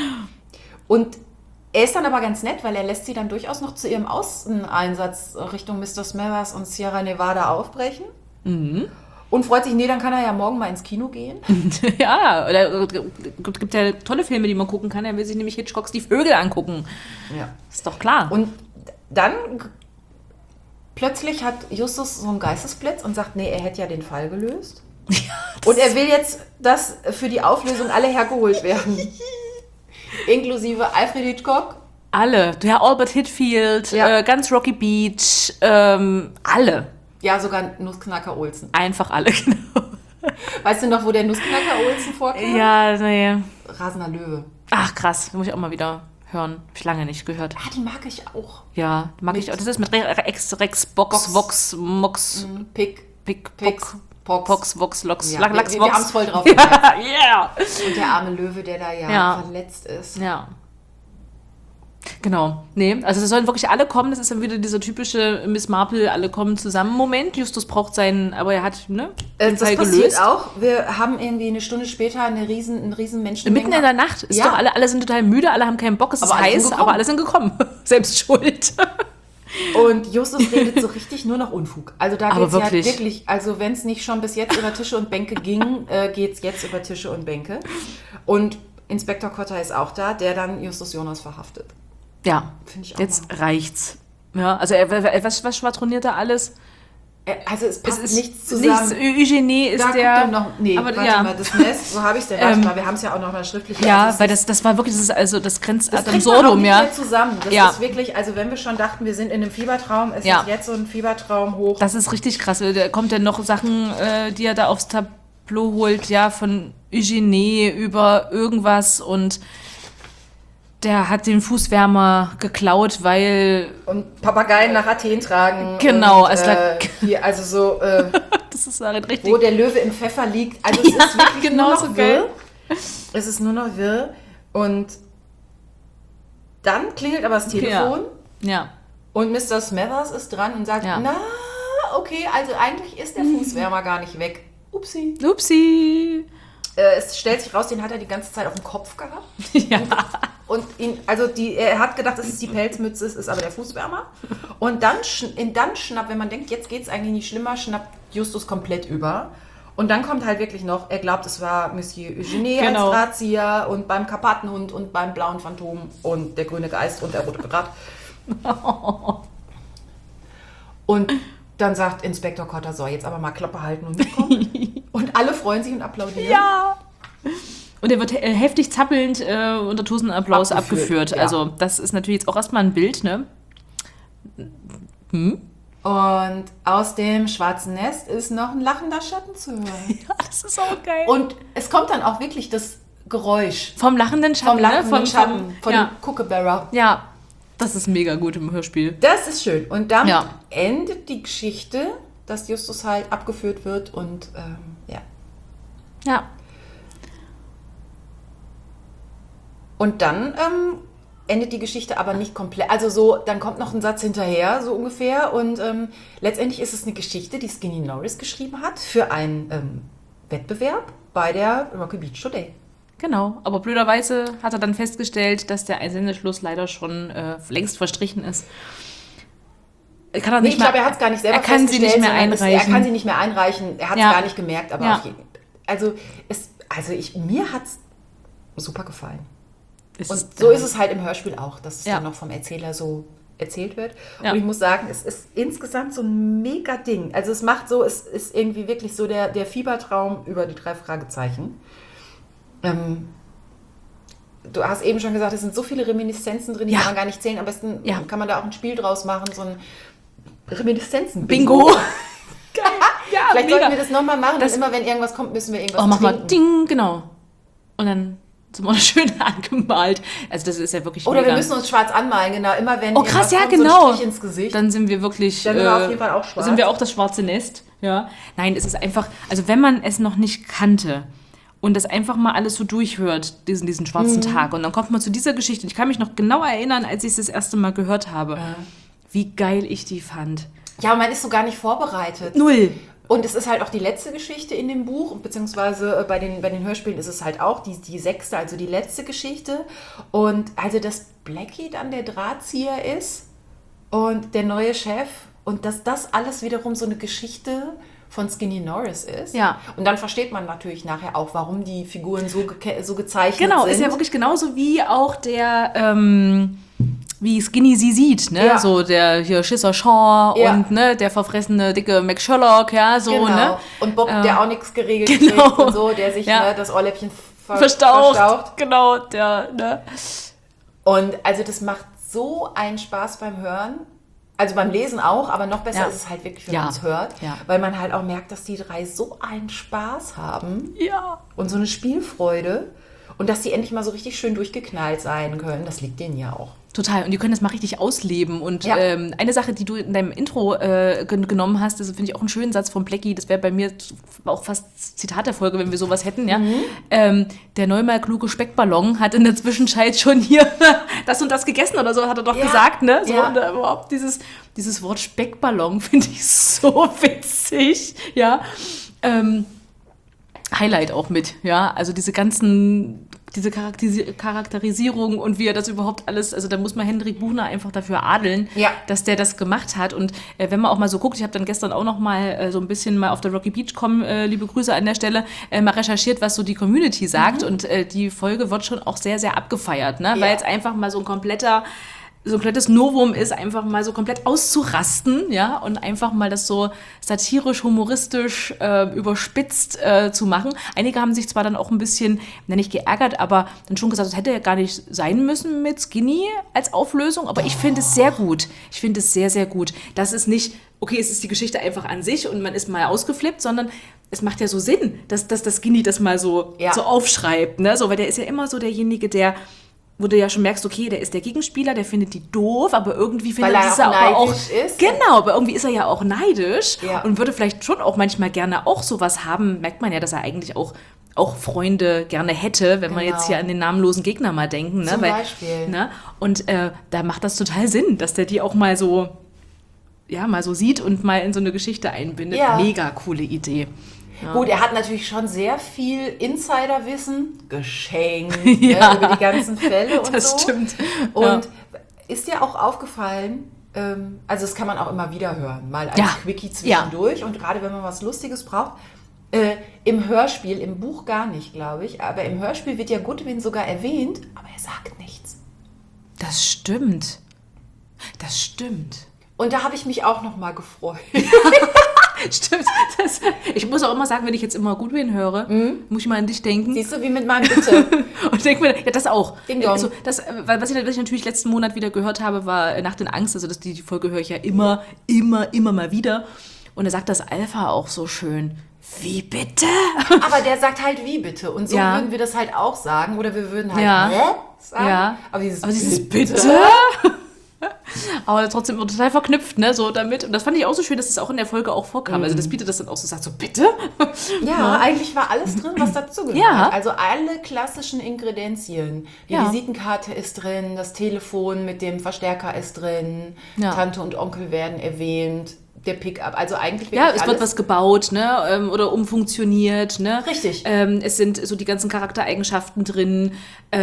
Und er ist dann aber ganz nett, weil er lässt sie dann durchaus noch zu ihrem Außeneinsatz Richtung Mr. Smathers und Sierra Nevada aufbrechen. Und freut sich, dann kann er ja morgen mal ins Kino gehen. Ja, oder gibt ja tolle Filme, die man gucken kann. Er will sich nämlich Hitchcocks Die Vögel angucken. Ja. Ist doch klar. Und dann plötzlich hat Justus so einen Geistesblitz und sagt, er hätte ja den Fall gelöst. Ja, und er will jetzt, dass für die Auflösung alle hergeholt werden. Inklusive Alfred Hitchcock, Alle. Ja, Albert Hitfield, Ja. ganz Rocky Beach, alle. Ja, sogar Nussknacker Olsen. Einfach alle, genau. Weißt du noch, wo der Nussknacker Olsen vorkam? Ja, nee. Rasender Löwe. Ach, krass. Muss ich auch mal wieder hören. Hab ich lange nicht gehört. Ah, die mag ich auch. Ja, mag ich auch. Das ist mit Rex, Box, Vox, Mox, Pick, Pick, Pix, Pock, Pox. Pox, Vox, Lox, Ja, Lachs, wir Vox. haben es voll drauf. Ja, yeah. Und der arme Löwe, der da Ja. verletzt ist. Ja. Genau. Nee, also es sollen wirklich alle kommen. Das ist dann wieder dieser typische Miss Marple, alle kommen zusammen Moment. Justus braucht seinen, aber er hat, den Das Fall passiert gelöst. auch. Wir haben irgendwie eine Stunde später einen riesen Menschenmenge. Mitten in der Nacht ist Ja. doch alle sind total müde, alle haben keinen Bock, es ist Aber alle sind heiß, gekommen. aber alle sind gekommen. Selbst schuld. Und Justus redet so richtig nur noch Unfug. Also da Aber geht's ja wirklich. wirklich, also wenn es nicht schon bis jetzt über Tische und Bänke ging, geht es jetzt über Tische und Bänke. Und Inspektor Kotter ist auch da, der dann Justus Jonas verhaftet. Ja, Finde ich auch jetzt reicht's. Ja, also was schwadroniert da alles? Also es passt ist nichts zusammen. Eugenie ist Da der... guckt doch noch, nee, aber, warte ja. mal, das Nest, wo habe ich es denn? Warte mal, wir haben es ja auch noch mal schriftlich. Ja, Also weil das war wirklich, das grenzt das ad kriegt man auch absurdum, nicht ja. mehr zusammen. Das Ja. ist wirklich, also wenn wir schon dachten, wir sind in einem Fiebertraum, ist Ja. jetzt so ein Fiebertraum hoch. Das ist richtig krass. Da kommt dann noch Sachen, die er da aufs Tableau holt, ja, von Eugenie über irgendwas und der hat den Fußwärmer geklaut, weil... Und Papageien nach Athen tragen. Genau, und, also hier, also so, Das ist halt richtig... wo der Löwe im Pfeffer liegt. Also es ist wirklich genau nur noch so geil. wirr. Es ist nur noch wirr. Und dann klingelt aber das Telefon Ja. und Mr. Smathers ist dran und sagt, Ja. na, okay, also eigentlich ist der Fußwärmer gar nicht weg. Upsi. Upsi. Es stellt sich raus, den hat er die ganze Zeit auf dem Kopf gehabt. Ja. Und er hat gedacht, es ist die Pelzmütze, es ist aber der Fußwärmer. Und dann schnappt, wenn man denkt, jetzt geht es eigentlich nicht schlimmer, schnappt Justus komplett über. Und dann kommt halt wirklich noch, er glaubt, es war Monsieur Eugenie Genau. als Drahtzieher und beim Karpatenhund und beim blauen Phantom und der grüne Geist und der rote Pirat. Und dann sagt Inspektor Kotter, so, jetzt aber mal Klappe halten und mitkommen. Und alle freuen sich und applaudieren. Ja. Und er wird heftig zappelnd unter tosendem Applaus abgeführt. Ja. Also das ist natürlich jetzt auch erstmal ein Bild, ne? Und aus dem schwarzen Nest ist noch ein lachender Schatten zu hören. Ja, das ist auch geil. Und es kommt dann auch wirklich das Geräusch vom lachenden Schatten, vom lachenden Schatten, von ja. dem Kookaburra. Ja, das ist mega gut im Hörspiel. Das ist schön. Und damit Ja. endet die Geschichte, dass Justus halt abgeführt wird und ja. Ja. Und dann endet die Geschichte aber nicht komplett. Also so, dann kommt noch ein Satz hinterher, so ungefähr. Und letztendlich ist es eine Geschichte, die Skinny Norris geschrieben hat für einen Wettbewerb bei der Rocky Beach Today. Genau, aber blöderweise hat er dann festgestellt, dass der Sendeschluss leider schon längst verstrichen ist. Kann er Nee, nicht ich glaube, er hat es gar nicht selber er kann sie nicht festgestellt, mehr sondern einreichen. Er kann sie nicht mehr einreichen. Er hat es Ja. gar nicht gemerkt. Aber Ja. auf jeden, mir hat es super gefallen. Es Und ist- so ist es halt im Hörspiel auch, dass es Ja. dann noch vom Erzähler so erzählt wird. Ja. Und ich muss sagen, es ist insgesamt so ein mega Ding. Also es macht so, es ist irgendwie wirklich so der Fiebertraum über die 3 Fragezeichen. Du hast eben schon gesagt, es sind so viele Reminiszenzen drin, die Ja. kann man gar nicht zählen. Am besten Ja. kann man da auch ein Spiel draus machen, so ein Bingo! Reminiszenzen-Bingo. Ja, Vielleicht mega. sollten wir das nochmal machen, Das- und immer wenn irgendwas kommt, müssen wir irgendwas Oh, mach mal trinken. Ding, genau. Und dann sind wir schön angemalt. Also das ist ja wirklich Oder mega. wir müssen uns schwarz anmalen, genau. Immer wenn Oh krass, irgendwas ja, kommt, so genau. ein Strich ins Gesicht. Dann sind wir wirklich. Dann sind wir auf jeden Fall auch schwarz. Sind wir auch das schwarze Nest. Ja. Nein, es ist einfach, also wenn man es noch nicht kannte und das einfach mal alles so durchhört, diesen schwarzen Tag, und dann kommt man zu dieser Geschichte. Und ich kann mich noch genau erinnern, als ich es das erste Mal gehört habe, wie geil ich die fand. Ja, man ist so gar nicht vorbereitet. Null. Und es ist halt auch die letzte Geschichte in dem Buch, beziehungsweise bei den Hörspielen ist es halt auch die 6., also die letzte Geschichte. Und also, dass Blackie dann der Drahtzieher ist und der neue Chef und dass das alles wiederum so eine Geschichte von Skinny Norris ist. Ja. Und dann versteht man natürlich nachher auch, warum die Figuren so gezeichnet Genau, sind. ist ja wirklich genauso wie auch der, wie Skinny sie sieht, ne? Ja. So der hier Schisser Shaw Ja. und ne, der verfressene dicke McSherlock, ja, so, Genau. ne? Und Bob, der auch nichts geregelt genau. kriegt und so, der sich Ja. das Ohrläppchen Verstaucht. Genau, der, ne? Und also das macht so ein Spaß beim Hören. Also beim Lesen auch, aber noch besser Ja. ist es halt wirklich, wenn man es hört. Ja. Weil man halt auch merkt, dass die 3 so einen Spaß haben Ja. und so eine Spielfreude. Und dass die endlich mal so richtig schön durchgeknallt sein können. Das liegt denen ja auch. Total. Und die können das mal richtig ausleben. Und Ja. eine Sache, die du in deinem Intro genommen hast, das finde ich auch einen schönen Satz von Blackie. Das wäre bei mir auch fast Zitat der Folge, wenn wir sowas hätten. Ja? Der neunmal kluge Speckballon hat in der Zwischenzeit schon hier das und das gegessen oder so, hat er doch Ja. gesagt. Ne? So, Ja. und, überhaupt dieses Wort Speckballon finde ich so witzig. Ja. Highlight auch mit, ja, also diese Charakterisierung und wie er das überhaupt alles, also da muss man Hendrik Buchner einfach dafür adeln, Ja. dass der das gemacht hat. Und wenn man auch mal so guckt, ich habe dann gestern auch noch mal so ein bisschen mal auf der Rocky Beach liebe Grüße an der Stelle, mal recherchiert, was so die Community sagt. Und die Folge wird schon auch sehr, sehr abgefeiert, ne? Ja. Weil es einfach mal so ein komplettes Novum ist, einfach mal so komplett auszurasten, ja, und einfach mal das so satirisch, humoristisch, überspitzt zu machen. Einige haben sich zwar dann auch ein bisschen, nicht geärgert, aber dann schon gesagt, das hätte ja gar nicht sein müssen mit Skinny als Auflösung, aber ich finde es sehr gut. Ich finde es sehr, sehr gut. Das ist nicht, okay, es ist die Geschichte einfach an sich und man ist mal ausgeflippt, sondern es macht ja so Sinn, dass das Skinny das mal so aufschreibt, ne, so, weil der ist ja immer so derjenige, wo du ja schon merkst, okay, der ist der Gegenspieler, der findet die doof, aber irgendwie findet Weil er dieser auch aber auch neidisch ist. Genau, aber irgendwie ist er ja auch neidisch Ja. und würde vielleicht schon auch manchmal gerne auch sowas haben. Merkt man ja, dass er eigentlich auch Freunde gerne hätte, wenn wir Genau. jetzt hier an den namenlosen Gegner mal denken. Ne? Zum Beispiel. Ne? Und da macht das total Sinn, dass der die auch mal so sieht und mal in so eine Geschichte einbindet. Ja. Mega coole Idee. Ja. Gut, er hat natürlich schon sehr viel Insiderwissen geschenkt Ja. über die ganzen Fälle und Das so. stimmt. Und ist dir auch aufgefallen, also das kann man auch immer wieder hören, mal ein Quickie zwischendurch und gerade wenn man was Lustiges braucht, im Hörspiel, im Buch gar nicht, glaube ich, aber im Hörspiel wird ja Goodwin sogar erwähnt, aber er sagt nichts. Das stimmt. Das stimmt. Und da habe ich mich auch nochmal gefreut. Stimmt. Ich muss auch immer sagen, wenn ich jetzt immer Goodwin höre, muss ich mal an dich denken. Siehst du, wie mit meinem Bitte. Und denke mir, ja, das auch. Ding dong. Also, was ich natürlich letzten Monat wieder gehört habe, war Nacht in Angst. Also die Folge höre ich ja immer mal wieder. Und da sagt das Alpha auch so schön. Wie bitte? Aber der sagt halt wie bitte. Und so würden wir das halt auch sagen. Oder wir würden halt sagen. Ja. Aber dieses bitte? Aber trotzdem total verknüpft, ne, so damit. Und das fand ich auch so schön, dass es auch in der Folge auch vorkam. Also das bietet das dann auch so, sagt so, bitte? Ja, eigentlich war alles drin, was dazugehört. Ja. Also alle klassischen Ingredienzien. Die Visitenkarte ist drin, das Telefon mit dem Verstärker ist drin, Tante und Onkel werden erwähnt, der Pickup. Also eigentlich wirklich es wird alles. was gebaut, ne, oder umfunktioniert, ne. Richtig. Es sind so die ganzen Charaktereigenschaften drin.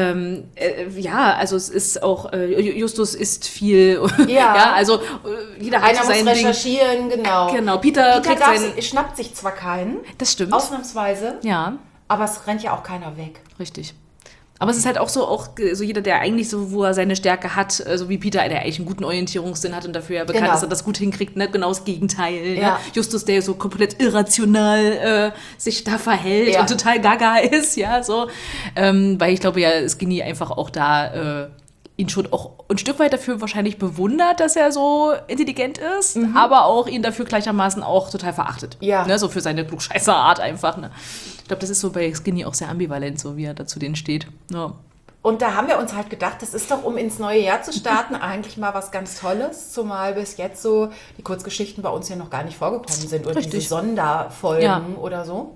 Also es ist auch, Justus isst viel. Ja. Also jeder hat Einer so muss sein Ding. recherchieren, genau. Genau, Peter kriegt schnappt sich zwar keinen, Das stimmt. ausnahmsweise, Ja, aber es rennt ja auch keiner weg. richtig. Aber es ist halt auch so jeder, der eigentlich so, wo er seine Stärke hat, so wie Peter, der eigentlich einen guten Orientierungssinn hat und dafür ja bekannt ist, dass er das gut hinkriegt, ne? Genau das Gegenteil. Ja. Ne? Justus, der so komplett irrational sich da verhält und total gaga ist, ja, so. Weil ich glaube ja, Skinny einfach auch da ihn schon auch ein Stück weit dafür wahrscheinlich bewundert, dass er so intelligent ist, aber auch ihn dafür gleichermaßen auch total verachtet. Ja. Ne? So für seine Klugscheißerart einfach, ne? Ich glaube, das ist so bei Skinny auch sehr ambivalent, so wie er dazu denen steht. Ja. Und da haben wir uns halt gedacht, das ist doch, um ins neue Jahr zu starten, eigentlich mal was ganz Tolles, zumal bis jetzt so die Kurzgeschichten bei uns ja noch gar nicht vorgekommen sind oder diese Sonderfolgen oder so.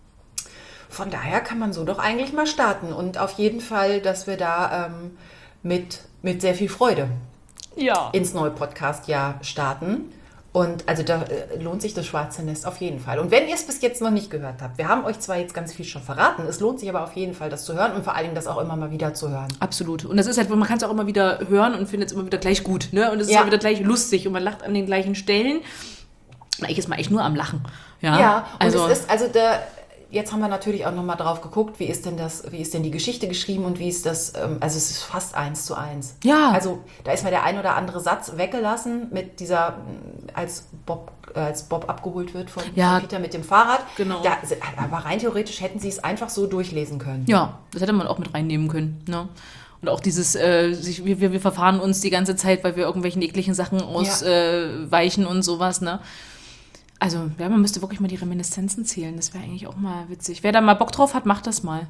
Von daher kann man so doch eigentlich mal starten und auf jeden Fall, dass wir da mit sehr viel Freude ins neue Podcast-Jahr starten. Und also da lohnt sich das Schwarze Nest auf jeden Fall. Und wenn ihr es bis jetzt noch nicht gehört habt, wir haben euch zwar jetzt ganz viel schon verraten, es lohnt sich aber auf jeden Fall, das zu hören und vor allen Dingen das auch immer mal wieder zu hören. Absolut. Und das ist halt, man kann es auch immer wieder hören und findet es immer wieder gleich gut. Ne? Und es ist auch wieder gleich lustig und man lacht an den gleichen Stellen. Ich ist mal echt nur am Lachen. Ja, und es ist, jetzt haben wir natürlich auch nochmal drauf geguckt, wie ist denn die Geschichte geschrieben und wie ist das, also es ist fast 1:1. Ja. Also da ist mir der ein oder andere Satz weggelassen mit dieser, als Bob abgeholt wird von Peter mit dem Fahrrad. Genau. Aber rein theoretisch hätten sie es einfach so durchlesen können. Ja, das hätte man auch mit reinnehmen können. Ne? Und auch dieses, wir verfahren uns die ganze Zeit, weil wir irgendwelchen ekligen Sachen ausweichen und sowas, ne? Also, ja, man müsste wirklich mal die Reminiszenzen zählen. Das wäre eigentlich auch mal witzig. Wer da mal Bock drauf hat, macht das mal.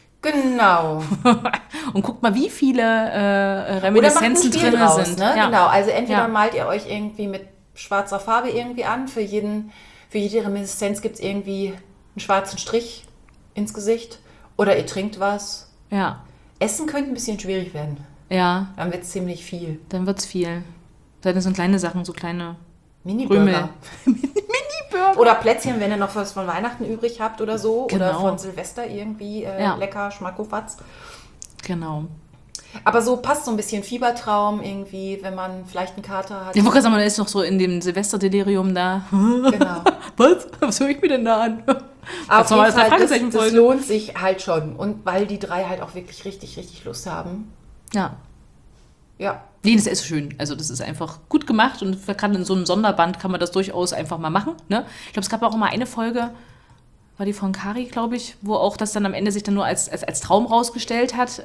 Genau. Und guckt mal, wie viele Reminiszenzen drin sind. Ne? Ja. Genau, also entweder malt ihr euch irgendwie mit schwarzer Farbe irgendwie an. Für jede Reminiszenz gibt es irgendwie einen schwarzen Strich ins Gesicht. Oder ihr trinkt was. Ja. Essen könnte ein bisschen schwierig werden. Ja. Dann wird es ziemlich viel. Dann wird's viel. Dann sind kleine Sachen, so kleine Mini-Burger. Mini-Burger. Oder Plätzchen, wenn ihr noch was von Weihnachten übrig habt oder so. Genau. Oder von Silvester irgendwie lecker, Schmackofatz. Genau. Aber so passt so ein bisschen Fiebertraum irgendwie, wenn man vielleicht einen Kater hat. Ich wollte gerade sagen, man ist noch so in dem Silvesterdelirium da. Genau. Was höre ich mir denn da an? Auf jeden Fall, das folgen. lohnt sich halt schon. Und weil die 3 halt auch wirklich richtig, richtig Lust haben. Ja. Ja. Nee, das ist schön. Also das ist einfach gut gemacht und gerade in so einem Sonderband kann man das durchaus einfach mal machen. Ne? Ich glaube, es gab auch mal eine Folge, war die von Kari, glaube ich, wo auch das dann am Ende sich dann nur als Traum rausgestellt hat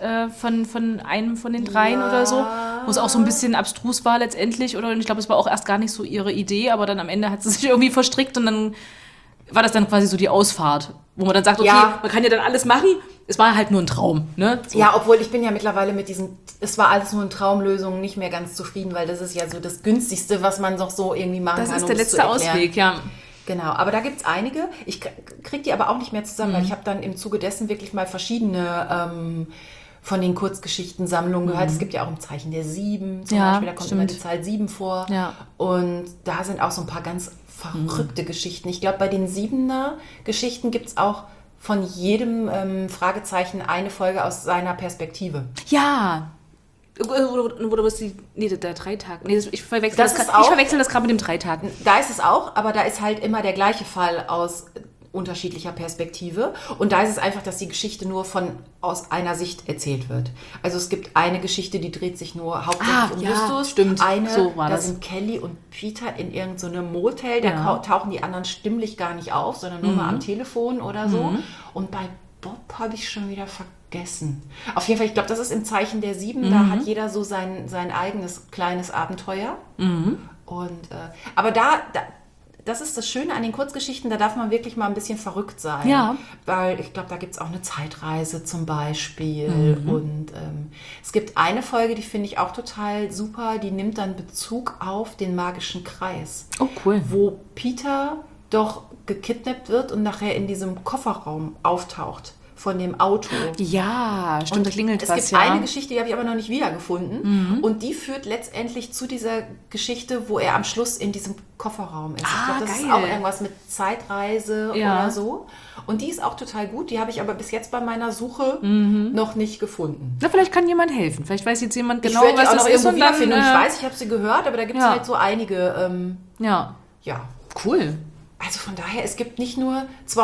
von einem von den 3 oder so. Wo es auch so ein bisschen abstrus war letztendlich. Oder ich glaube, es war auch erst gar nicht so ihre Idee, aber dann am Ende hat sie sich irgendwie verstrickt und dann war das dann quasi so die Ausfahrt. Wo man dann sagt, okay, man kann ja dann alles machen. Es war halt nur ein Traum. Ne? So. Ja, obwohl ich bin ja mittlerweile mit diesen, es war alles nur eine Traumlösung, nicht mehr ganz zufrieden, weil das ist ja so das Günstigste, was man noch so irgendwie machen kann. Das ist der letzte Ausweg, ja. Genau, aber da gibt es einige. Ich kriege die aber auch nicht mehr zusammen, weil ich habe dann im Zuge dessen wirklich mal verschiedene von den Kurzgeschichtensammlungen gehört. Es gibt ja auch im Zeichen der 7 zum Beispiel, da kommt immer die Zahl 7 vor. Ja. Und da sind auch so ein paar ganz verrückte Geschichten. Ich glaube, bei den 7er-Geschichten gibt es auch von jedem Fragezeichen eine Folge aus seiner Perspektive. Ja. Oder was die. Nee, der 3-Tag. Nee, ich verwechsel das gerade mit dem 3-Tag. Da ist es auch, aber da ist halt immer der gleiche Fall aus unterschiedlicher Perspektive. Und da ist es einfach, dass die Geschichte nur aus einer Sicht erzählt wird. Also es gibt eine Geschichte, die dreht sich nur hauptsächlich um Justus. Stimmt. Eine, da sind Kelly und Peter in irgendeinem Motel. Da tauchen die anderen stimmlich gar nicht auf, sondern nur mal am Telefon oder so. Und bei Bob habe ich schon wieder vergessen. Auf jeden Fall, ich glaube, das ist im Zeichen der 7. Da hat jeder so sein eigenes kleines Abenteuer. Und, aber das ist das Schöne an den Kurzgeschichten, da darf man wirklich mal ein bisschen verrückt sein. Ja. Weil ich glaube, da gibt es auch eine Zeitreise zum Beispiel. Und es gibt eine Folge, die finde ich auch total super, die nimmt dann Bezug auf den magischen Kreis. Oh, cool. Wo Peter doch gekidnappt wird und nachher in diesem Kofferraum auftaucht von dem Auto. Ja, stimmt, da klingelt was. Es gibt eine Geschichte, die habe ich aber noch nicht wiedergefunden. Und die führt letztendlich zu dieser Geschichte, wo er am Schluss in diesem Kofferraum ist. Ich glaube, das ist auch irgendwas mit Zeitreise oder so. Und die ist auch total gut. Die habe ich aber bis jetzt bei meiner Suche noch nicht gefunden. Na, vielleicht kann jemand helfen. Vielleicht weiß jetzt jemand genau, was das ist. Und dann, ich weiß, ich habe sie gehört, aber da gibt es halt so einige. Ja, cool. Also von daher, es gibt nicht nur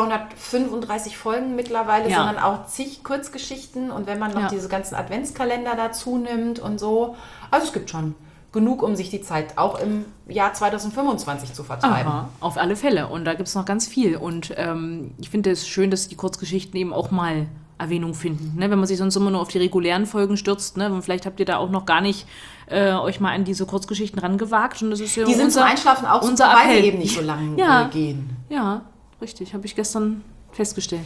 235 Folgen mittlerweile, sondern auch zig Kurzgeschichten. Und wenn man noch diese ganzen Adventskalender dazu nimmt und so. Also es gibt schon genug, um sich die Zeit auch im Jahr 2025 zu vertreiben. Aha, auf alle Fälle. Und da gibt es noch ganz viel. Und ich finde es schön, dass die Kurzgeschichten eben auch mal Erwähnung finden. Ne? Wenn man sich sonst immer nur auf die regulären Folgen stürzt. Ne? Und vielleicht habt ihr da auch noch gar nicht euch mal an diese Kurzgeschichten rangewagt. Und das ist ja die sind zum Einschlafen auch unser super, weil Appell. sie eben nicht so lange gehen. Ja, richtig. Habe ich gestern festgestellt.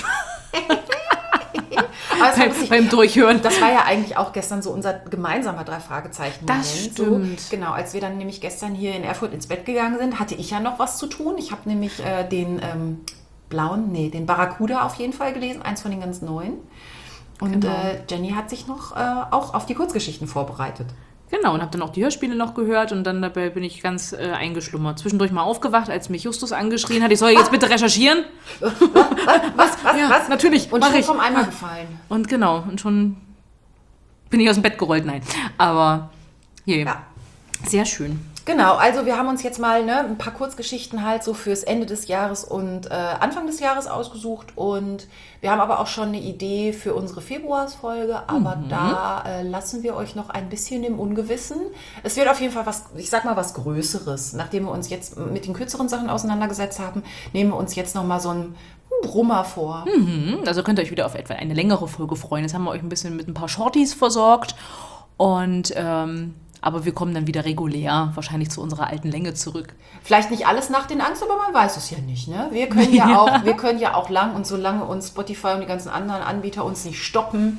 Beim Durchhören. Das war ja eigentlich auch gestern so unser gemeinsamer 3-Fragezeichen-Moment. Das stimmt. So, genau, als wir dann nämlich gestern hier in Erfurt ins Bett gegangen sind, hatte ich ja noch was zu tun. Ich habe nämlich den den Barracuda auf jeden Fall gelesen, eins von den ganz neuen. Und Jenny hat sich noch auch auf die Kurzgeschichten vorbereitet. Genau, und habe dann auch die Hörspiele noch gehört und dann dabei bin ich ganz eingeschlummert. Zwischendurch mal aufgewacht, als mich Justus angeschrien hat, ich soll jetzt bitte recherchieren. Was? Natürlich. Und schon vom Eimer gefallen. Und genau, und schon bin ich aus dem Bett gerollt, nein. Aber sehr schön. Genau, also wir haben uns jetzt mal ein paar Kurzgeschichten halt so fürs Ende des Jahres und Anfang des Jahres ausgesucht und wir haben aber auch schon eine Idee für unsere Februarsfolge, aber da lassen wir euch noch ein bisschen im Ungewissen. Es wird auf jeden Fall was Größeres. Nachdem wir uns jetzt mit den kürzeren Sachen auseinandergesetzt haben, nehmen wir uns jetzt nochmal so ein Brummer vor. Also könnt ihr euch wieder auf etwa eine längere Folge freuen. Jetzt haben wir euch ein bisschen mit ein paar Shorties versorgt. Und aber wir kommen dann wieder regulär, wahrscheinlich zu unserer alten Länge zurück. Vielleicht nicht alles nach den Angst, aber man weiß es ja nicht. Ne? Wir können ja auch lang und solange uns Spotify und die ganzen anderen Anbieter uns nicht stoppen,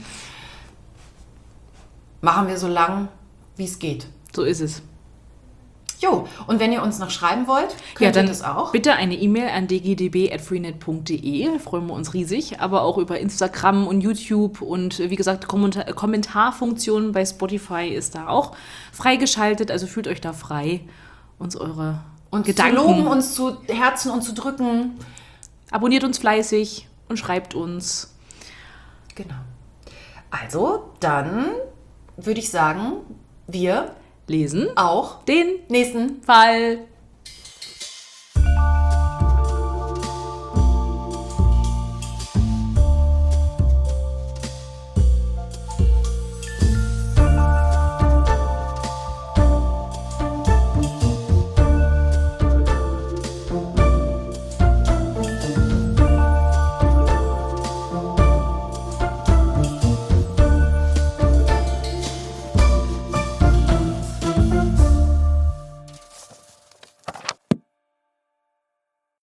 machen wir so lang, wie es geht. So ist es. Jo, und wenn ihr uns noch schreiben wollt, könnt ihr das auch. Bitte eine E-Mail an dgdb@freenet.de, freuen wir uns riesig, aber auch über Instagram und YouTube und wie gesagt, Kommentarfunktion bei Spotify ist da auch freigeschaltet, also fühlt euch da frei, uns eure Gedanken zu loben, uns zu Herzen und zu drücken. Abonniert uns fleißig und schreibt uns. Genau. Also, dann würde ich sagen, wir Lesen auch den nächsten Fall.